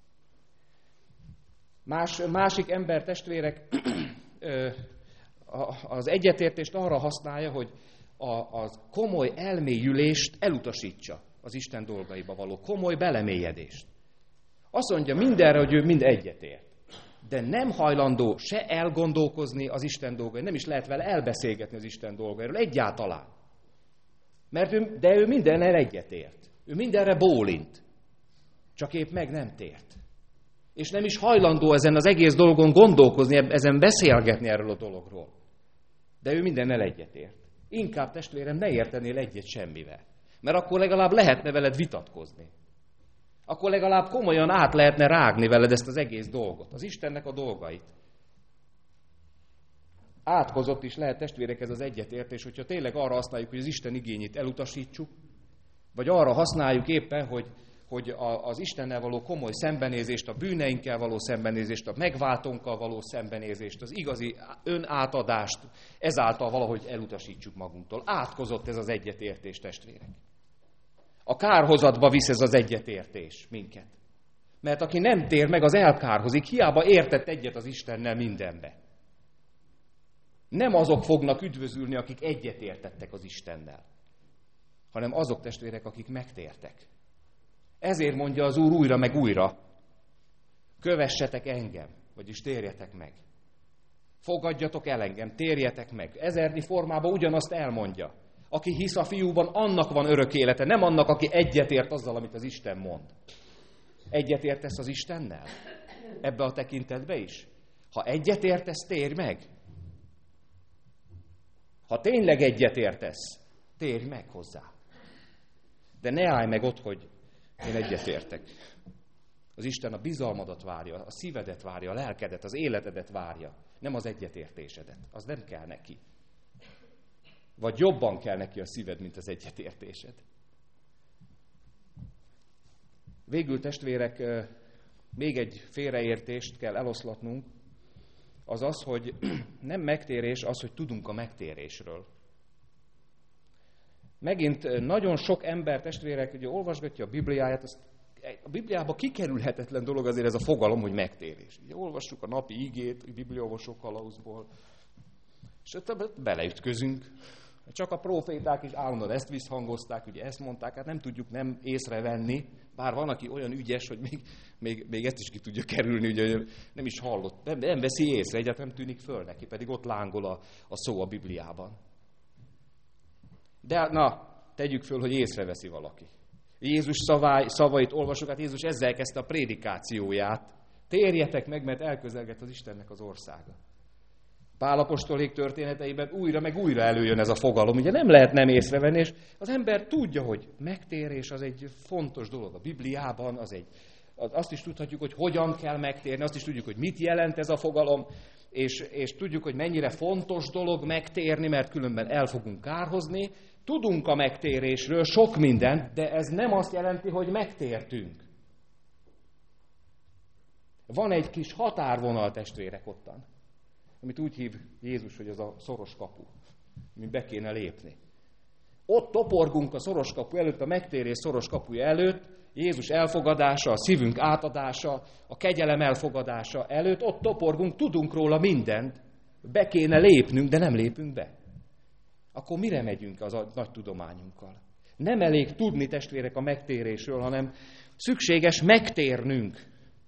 Másik ember, testvérek, az egyetértést arra használja, hogy a komoly elmélyülést elutasítsa az Isten dolgaiba való komoly belemélyedést. Azt mondja mindenre, hogy ő mind egyetért. De nem hajlandó se elgondolkozni az Isten dolgairól, nem is lehet vele elbeszélgetni az Isten dolgairól egyáltalán. De ő mindennel egyetért. Ő mindenre bólint. Csak épp meg nem tért. És nem is hajlandó ezen az egész dolgon gondolkozni, ezen beszélgetni erről a dologról. De ő mindennel egyetért. Inkább, testvérem, ne értenél egyet semmivel. Mert akkor legalább lehetne veled vitatkozni. Akkor legalább komolyan át lehetne rágni veled ezt az egész dolgot, az Istennek a dolgait. Átkozott is lehet, testvérek, ez az egyetértés, hogyha tényleg arra használjuk, hogy az Isten igényét elutasítsuk, vagy arra használjuk éppen, hogy az Istennel való komoly szembenézést, a bűneinkkel való szembenézést, a megváltónkkal való szembenézést, az igazi önátadást ezáltal valahogy elutasítsuk magunktól. Átkozott ez az egyetértés, testvérek. A kárhozatba visz ez az egyetértés minket. Mert aki nem tér meg, az elkárhozik, hiába értett egyet az Istennel mindenbe. Nem azok fognak üdvözülni, akik egyetértettek az Istennel, hanem azok, testvérek, akik megtértek. Ezért mondja az Úr újra meg újra, kövessetek engem, vagyis térjetek meg. Fogadjatok el engem, térjetek meg. Ezernyi formában ugyanazt elmondja. Aki hisz a Fiúban, annak van örök élete, nem annak, aki egyetért azzal, amit az Isten mond. Egyetértesz az Istennel? Ebbe a tekintetbe is? Ha egyetértesz, térj meg. Ha tényleg egyetértesz, térj meg hozzá. De ne állj meg ott, hogy én egyetértek. Az Isten a bizalmadat várja, a szívedet várja, a lelkedet, az életedet várja. Nem az egyetértésedet. Az nem kell neki. Vagy jobban kell neki a szíved, mint az egyetértésed. Végül, testvérek, még egy félreértést kell eloszlatnunk, az az, hogy nem megtérés az, hogy tudunk a megtérésről. Megint nagyon sok ember, testvérek, ugye olvasgatja a Bibliáját, a Bibliában kikerülhetetlen dolog azért ez a fogalom, hogy megtérés. Ugye olvassuk a napi igét, a bibliaolvasó kalauzból, és beleütközünk. Csak a próféták is állandóan ezt visszhangozták, ugye ezt mondták, hát nem tudjuk nem észrevenni, bár van, aki olyan ügyes, hogy még ezt is ki tudja kerülni, ugye nem is hallott, nem veszi észre, egyáltalán nem tűnik föl neki, pedig ott lángol a szó a Bibliában. De na, tegyük föl, hogy észreveszi valaki. Jézus szavait olvasok, hát Jézus ezzel kezdte a prédikációját. Térjetek meg, mert elközelgett az Istennek az országa. Pál apostolék történeteiben újra meg újra előjön ez a fogalom. Ugye nem lehet nem észrevenni, és az ember tudja, hogy megtérés az egy fontos dolog. A Bibliában azt is tudhatjuk, hogy hogyan kell megtérni, azt is tudjuk, hogy mit jelent ez a fogalom, és tudjuk, hogy mennyire fontos dolog megtérni, mert különben el fogunk kárhozni. Tudunk a megtérésről sok mindent, de ez nem azt jelenti, hogy megtértünk. Van egy kis határvonal, testvérek, ottan, amit úgy hív Jézus, hogy az a szoros kapu, amit be kéne lépni. Ott toporgunk a szoros kapu előtt, a megtérés szoros kapuja előtt, Jézus elfogadása, a szívünk átadása, a kegyelem elfogadása előtt, ott toporgunk, tudunk róla mindent, be kéne lépnünk, de nem lépünk be. Akkor mire megyünk az a nagy tudományunkkal? Nem elég tudni, testvérek, a megtérésről, hanem szükséges megtérnünk.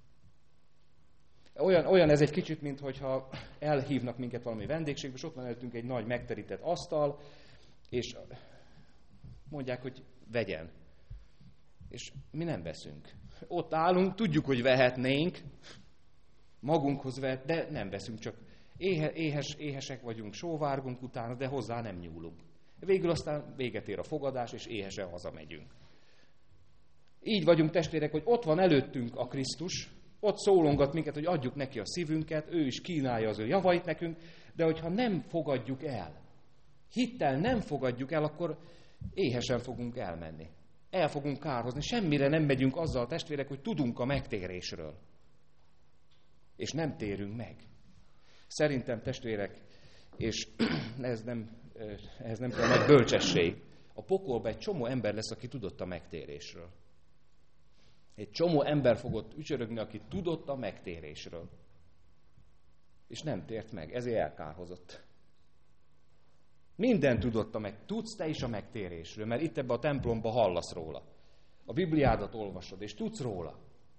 Olyan ez egy kicsit, mintha elhívnak minket valami vendégségbe, és ott van előttünk egy nagy megterített asztal, és mondják, hogy vegyen. És mi nem veszünk. Ott állunk, tudjuk, hogy vehetnénk, magunkhoz vehet, de nem veszünk, csak éhesek vagyunk, sóvárgunk utána, de hozzá nem nyúlunk. Végül aztán véget ér a fogadás, és éhesen hazamegyünk. Így vagyunk, testvérek, hogy ott van előttünk a Krisztus, Ott szólongat minket, hogy adjuk neki a szívünket, ő is kínálja az ő javait nekünk, de hogyha nem fogadjuk el, hittel nem fogadjuk el, akkor éhesen fogunk elmenni. El fogunk kárhozni, semmire nem megyünk azzal, testvérek, hogy tudunk a megtérésről. És nem térünk meg. Szerintem, testvérek, és ez nem kell nagy bölcsesség, a pokolban egy csomó ember lesz, aki tudott a megtérésről. Egy csomó ember fogott ücsörögni, aki tudott a megtérésről. És nem tért meg, ezért elkárhozott. Minden tudotta meg. Tudsz te is a megtérésről, mert itt ebben a templomban hallasz róla. A Bibliádat olvasod, és tudsz róla.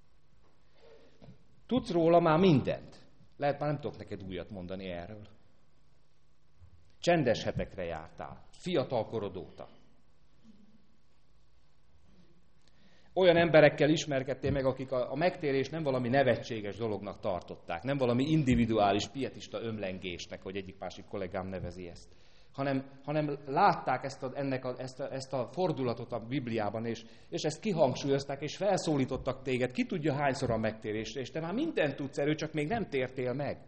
Tudsz róla már mindent. Lehet, már nem tudok neked újat mondani erről. Csendes hetekre jártál, fiatal korod óta. Olyan emberekkel ismerkedtél meg, akik a megtérés nem valami nevetséges dolognak tartották, nem valami individuális pietista ömlengésnek, hogy egyik-másik kollégám nevezi ezt, hanem látták ezt a fordulatot a Bibliában, és ezt kihangsúlyozták, és felszólítottak téged, ki tudja hányszor a megtérésre, és te már mindent tudsz erről, csak még nem tértél meg.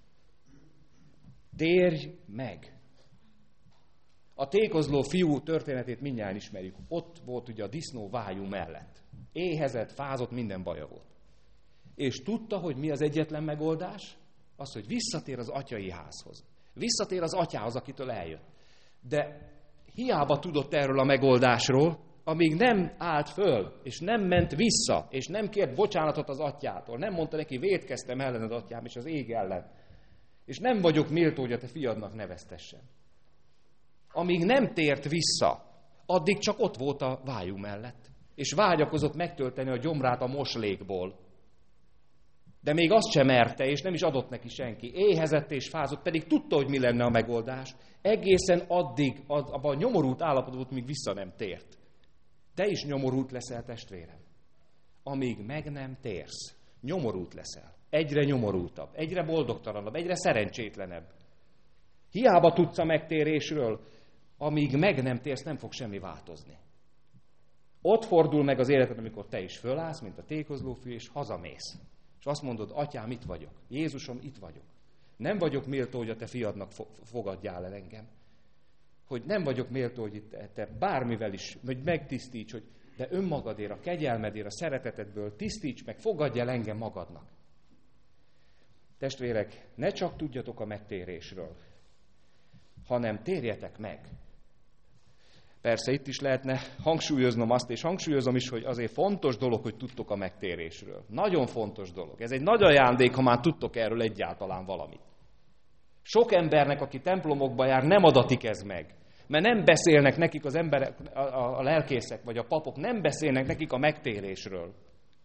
Térj meg! A tékozló fiú történetét mindjárt ismerjük. Ott volt ugye a disznó vájú mellett. Éhezett, fázott, minden baja volt. És tudta, hogy mi az egyetlen megoldás? Az, hogy visszatér az atyai házhoz. Visszatér az atyához, akitől eljött. De hiába tudott erről a megoldásról, amíg nem állt föl, és nem ment vissza, és nem kért bocsánatot az atyától. Nem mondta neki, vétkeztem ellened, atyám, és az ég ellen. És nem vagyok méltó, hogy a te fiadnak neveztessen. Amíg nem tért vissza, addig csak ott volt a vájú mellett. És vágyakozott megtölteni a gyomrát a moslékból. De még azt sem merte, és nem is adott neki senki. Éhezett és fázott, pedig tudta, hogy mi lenne a megoldás. Egészen addig, abban a nyomorult állapotban volt, míg vissza nem tért. Te is nyomorult leszel, testvérem. Amíg meg nem térsz, nyomorult leszel. Egyre nyomorultabb, egyre boldogtalanabb, egyre szerencsétlenebb. Hiába tudsz a megtérésről, amíg meg nem térsz, nem fog semmi változni. Ott fordul meg az életed, amikor te is fölállsz, mint a tékozlófiú, és hazamész. És azt mondod, atyám, itt vagyok. Jézusom, itt vagyok. Nem vagyok méltó, hogy a te fiadnak fogadjál el engem. Hogy nem vagyok méltó, hogy te bármivel is, hogy megtisztíts, de önmagadért, a kegyelmedért, a szeretetedből tisztíts meg, fogadj el engem magadnak. Testvérek, ne csak tudjatok a megtérésről, hanem térjetek meg. Persze itt is lehetne hangsúlyoznom azt, és hangsúlyozom is, hogy azért fontos dolog, hogy tudtok a megtérésről. Nagyon fontos dolog. Ez egy nagy ajándék, ha már tudtok erről egyáltalán valamit. Sok embernek, aki templomokba jár, nem adatik ez meg. Mert nem beszélnek nekik az emberek, a lelkészek vagy a papok, nem beszélnek nekik a megtérésről.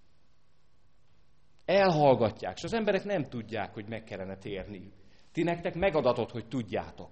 Elhallgatják, és az emberek nem tudják, hogy meg kellene térniük. Ti nektek megadatott, hogy tudjátok.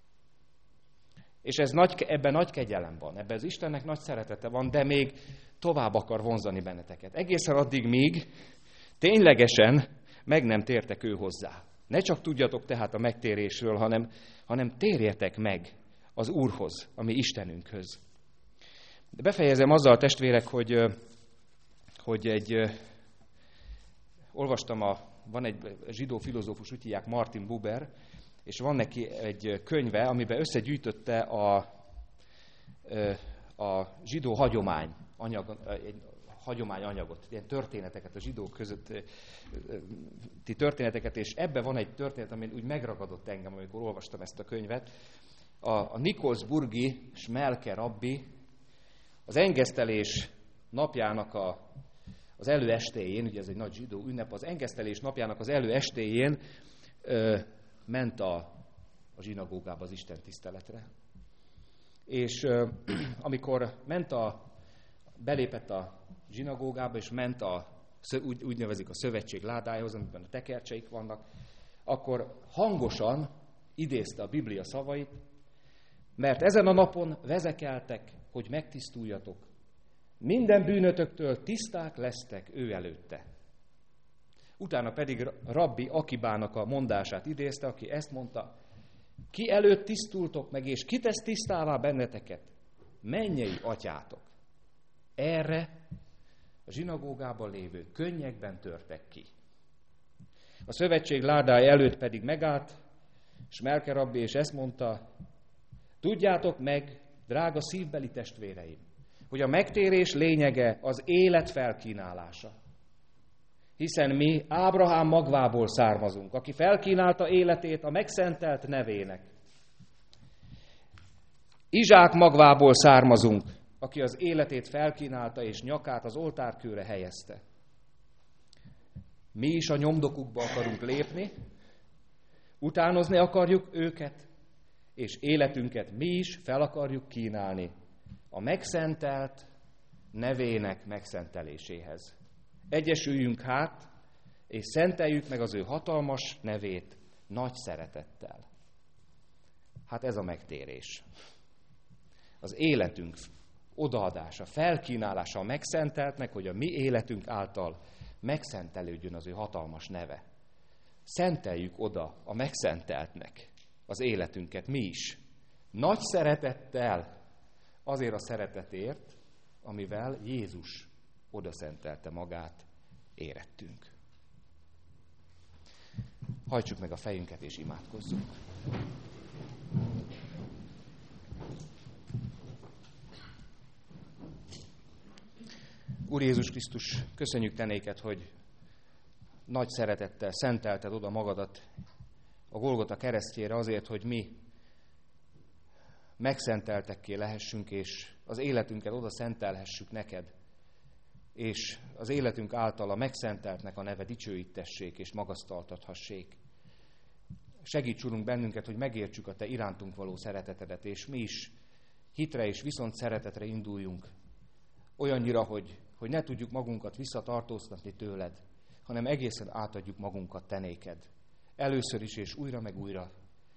És ebben nagy kegyelem van, ebben az Istennek nagy szeretete van, de még tovább akar vonzani benneteket. Egészen addig, míg ténylegesen meg nem tértek ő hozzá. Ne csak tudjatok tehát a megtérésről, hanem térjetek meg az Úrhoz, a mi Istenünkhöz. De befejezem azzal, testvérek, hogy olvastam, van egy zsidó filozófus, úgy hívják Martin Buber, és van neki egy könyve, amiben összegyűjtötte a zsidó hagyományanyagot, ilyen történeteket, a zsidók közötti történeteket, és ebben van egy történet, ami úgy megragadott engem, amikor olvastam ezt a könyvet. A Nikolsburgi Smelke rabbi az engesztelés napjának az előestéjén, ugye ez egy nagy zsidó ünnep, az engesztelés napjának az előestéjén ment a zsinagógába az Isten tiszteletre. És amikor belépett a zsinagógába, és ment úgy nevezik a szövetség ládájához, amiben a tekercseik vannak, akkor hangosan idézte a Biblia szavait, mert ezen a napon vezekeltek, hogy megtisztuljatok. Minden bűnötöktől tiszták lesztek ő előtte. Utána pedig rabbi Akibának a mondását idézte, aki ezt mondta, ki előtt tisztultok meg, és ki tesz tisztává benneteket? Mennyei atyátok. Erre a zsinagógában lévő könnyekben törtek ki. A szövetség ládája előtt pedig megállt, és Melke rabbi, és ezt mondta: tudjátok meg, drága szívbeli testvéreim, hogy a megtérés lényege az élet felkínálása. Hiszen mi Ábrahám magvából származunk, aki felkínálta életét a megszentelt nevének. Izsák magvából származunk, aki az életét felkínálta és nyakát az oltárkőre helyezte. Mi is a nyomdokukba akarunk lépni, utánozni akarjuk őket, és életünket mi is fel akarjuk kínálni a megszentelt nevének megszenteléséhez. Egyesüljünk hát, és szenteljük meg az ő hatalmas nevét nagy szeretettel. Hát ez a megtérés. Az életünk odaadása, felkínálása a megszenteltnek, hogy a mi életünk által megszentelődjön az ő hatalmas neve. Szenteljük oda a megszenteltnek az életünket mi is. Nagy szeretettel, azért a szeretetért, amivel Jézus odaszentelte magát érettünk. Hajtsuk meg a fejünket és imádkozzunk. Úr Jézus Krisztus, köszönjük te néked, hogy nagy szeretettel szentelted oda magadat a Golgota keresztjére azért, hogy mi megszenteltekké lehessünk, és az életünket oda szentelhessük neked, és az életünk által a megszenteltnek a neve dicsőítessék és magasztaltathassék. Segíts, Urunk, bennünket, hogy megértsük a te irántunk való szeretetedet, és mi is hitre és viszont szeretetre induljunk, olyannyira, hogy ne tudjuk magunkat visszatartóztatni tőled, hanem egészen átadjuk magunkat te néked. Először is és újra meg újra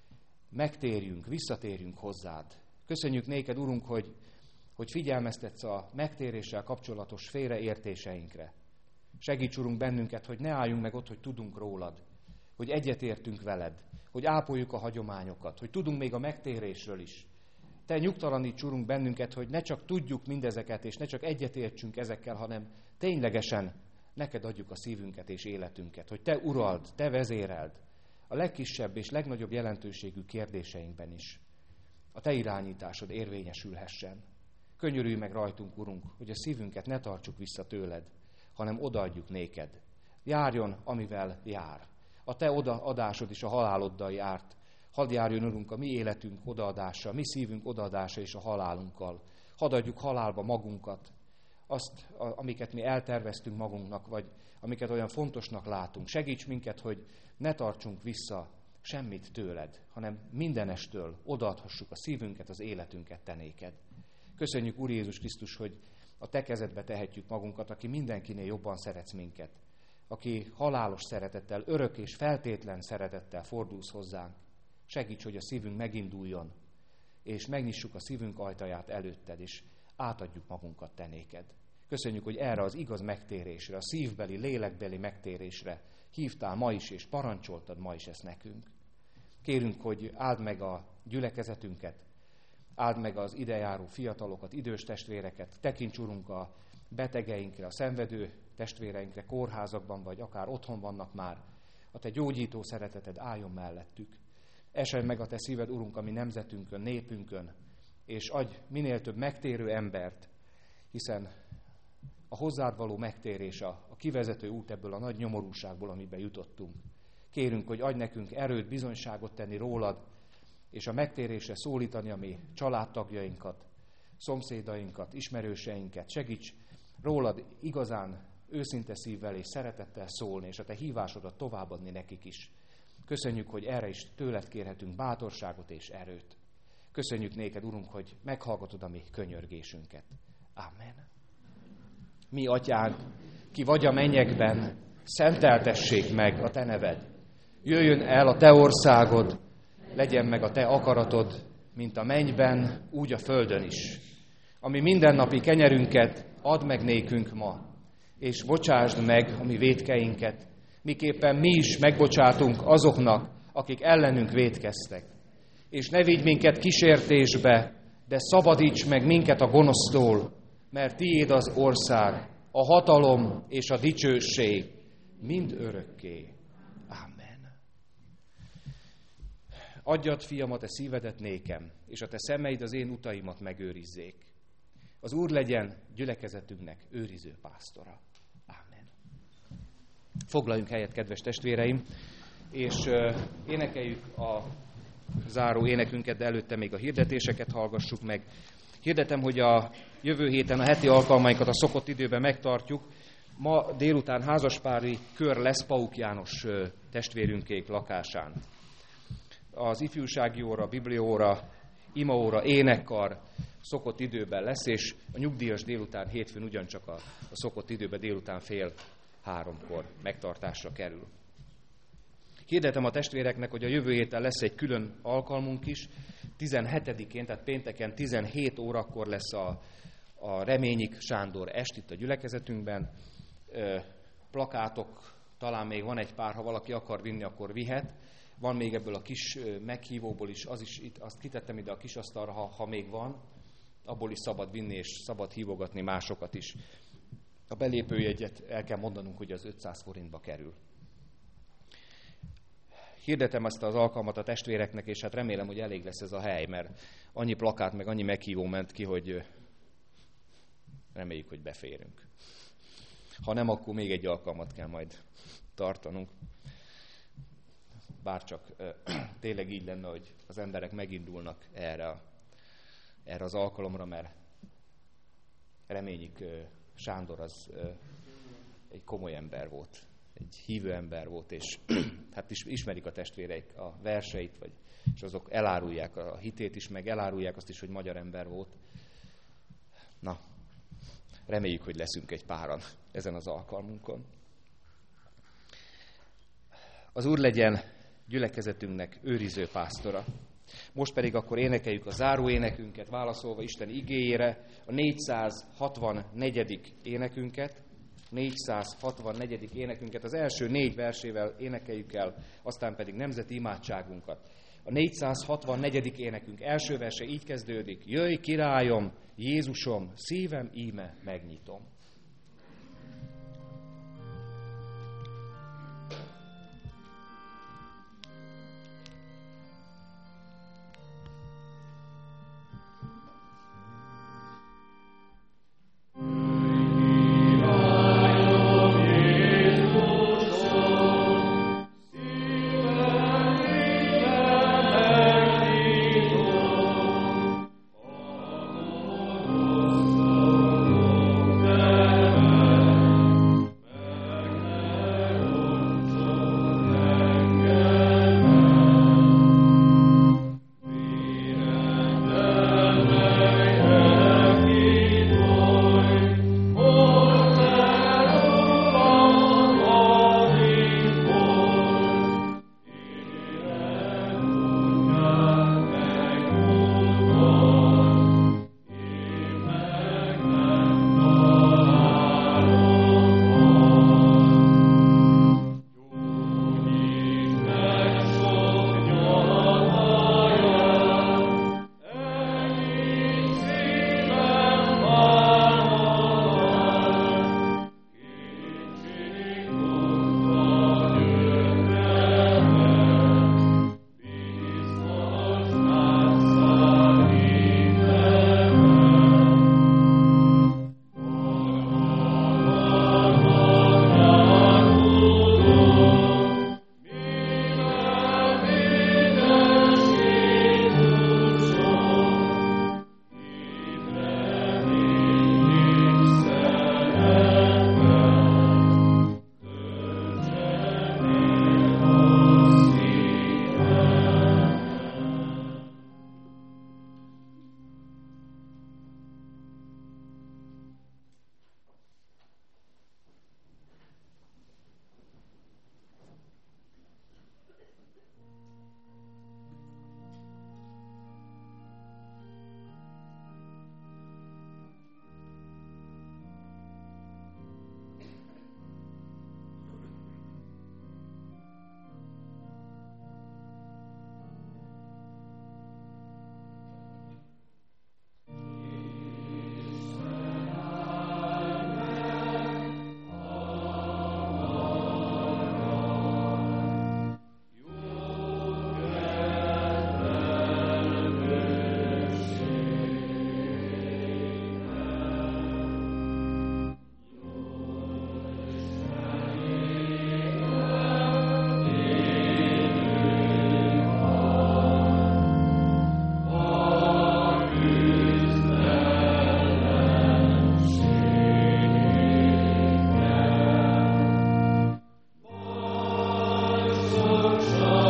megtérjünk, visszatérjünk hozzád. Köszönjük néked, Urunk, hogy figyelmeztetsz a megtéréssel kapcsolatos félreértéseinkre. Segíts, Urunk, bennünket, hogy ne álljunk meg ott, hogy tudunk rólad, hogy egyetértünk veled, hogy ápoljuk a hagyományokat, hogy tudunk még a megtérésről is. Te nyugtalaníts, Urunk, bennünket, hogy ne csak tudjuk mindezeket, és ne csak egyetértsünk ezekkel, hanem ténylegesen neked adjuk a szívünket és életünket, hogy te urald, te vezéreld a legkisebb és legnagyobb jelentőségű kérdéseinkben is. A te irányításod érvényesülhessen. Könyörülj meg rajtunk, Urunk, hogy a szívünket ne tartsuk vissza tőled, hanem odaadjuk néked. Járjon, amivel jár. A te odaadásod is a haláloddal járt. Hadd járjon, Urunk, a mi életünk odaadása, a mi szívünk odaadása és a halálunkkal. Hadd adjuk halálba magunkat, azt, amiket mi elterveztünk magunknak, vagy amiket olyan fontosnak látunk. Segíts minket, hogy ne tartsunk vissza semmit tőled, hanem mindenestől odaadhassuk a szívünket, az életünket te néked. Köszönjük, Úr Jézus Krisztus, hogy a te kezedbe tehetjük magunkat, aki mindenkinél jobban szeretsz minket, aki halálos szeretettel, örök és feltétlen szeretettel fordulsz hozzánk. Segíts, hogy a szívünk meginduljon, és megnyissuk a szívünk ajtaját előtted, és átadjuk magunkat te néked. Köszönjük, hogy erre az igaz megtérésre, a szívbeli, lélekbeli megtérésre hívtál ma is, és parancsoltad ma is ezt nekünk. Kérünk, hogy áld meg a gyülekezetünket, áld meg az idejáró fiatalokat, idős testvéreket, tekints, Urunk, a betegeinkre, a szenvedő testvéreinkre, kórházakban, vagy akár otthon vannak már. A te gyógyító szereteted álljon mellettük. Eselj meg a te szíved, Urunk, a mi nemzetünkön, népünkön, és adj minél több megtérő embert, hiszen a hozzád való megtérés a kivezető út ebből a nagy nyomorúságból, amiben jutottunk. Kérünk, hogy adj nekünk erőt, bizonyságot tenni rólad, és a megtérésre szólítani a mi családtagjainkat, szomszédainkat, ismerőseinket. Segíts rólad igazán őszinte szívvel és szeretettel szólni, és a te hívásodat továbbadni nekik is. Köszönjük, hogy erre is tőled kérhetünk bátorságot és erőt. Köszönjük néked, Urunk, hogy meghallgatod a mi könyörgésünket. Amen. Mi, Atyánk, ki vagy a mennyekben, szenteltessék meg a te neved. Jöjjön el a te országod, legyen meg a te akaratod, mint a mennyben, úgy a földön is. Ami mindennapi kenyerünket add meg nékünk ma, és bocsásd meg a mi vétkeinket, miképpen mi is megbocsátunk azoknak, akik ellenünk vétkeztek. És ne vigy minket kísértésbe, de szabadíts meg minket a gonosztól, mert tiéd az ország, a hatalom és a dicsőség mind örökké. Amen. Adjad, fiam, a te szívedet nékem, és a te szemeid az én utaimat megőrizzék. Az Úr legyen gyülekezetünknek őriző pásztora. Amen. Foglaljunk helyet, kedves testvéreim, és énekeljük a záró énekünket, de előtte még a hirdetéseket hallgassuk meg. Hirdetem, hogy a jövő héten a heti alkalmainkat a szokott időben megtartjuk. Ma délután házaspári kör lesz Pauk János testvérünkék lakásán. Az ifjúsági óra, bibliaóra, imaóra, énekkar szokott időben lesz, és a nyugdíjas délután hétfőn ugyancsak a szokott időben délután 2:30 megtartásra kerül. Hirdetem a testvéreknek, hogy a jövő héten lesz egy külön alkalmunk is, 17-én, tehát pénteken 17 órakor lesz a Reményik Sándor est itt a gyülekezetünkben. Plakátok, talán még van egy pár, ha valaki akar vinni, akkor vihet. Van még ebből a kis meghívóból is, azt kitettem ide a kis asztalra, ha még van, abból is szabad vinni, és szabad hívogatni másokat is. A belépőjegyet el kell mondanunk, hogy az 500 forintba kerül. Hirdetem ezt az alkalmat a testvéreknek, és hát remélem, hogy elég lesz ez a hely, mert annyi plakát, meg annyi meghívó ment ki, hogy reméljük, hogy beférünk. Ha nem, akkor még egy alkalmat kell majd tartanunk. Bárcsak tényleg így lenne, hogy az emberek megindulnak erre az alkalomra, mert Reményik Sándor az egy komoly ember volt, egy hívő ember volt, és hát ismerik a testvéreik a verseit, és azok elárulják a hitét is, meg elárulják azt is, hogy magyar ember volt. Na, reméljük, hogy leszünk egy páran ezen az alkalmunkon. Az Úr legyen gyülekezetünknek őriző pásztora. Most pedig akkor énekeljük a záró énekünket, válaszolva Isten igéjére, a 464. énekünket. 464. énekünket az első 4 versével énekeljük el, aztán pedig nemzeti imádságunkat. A 464. énekünk első verse így kezdődik: Jöjj, királyom, Jézusom, szívem íme megnyitom. Oh sorsa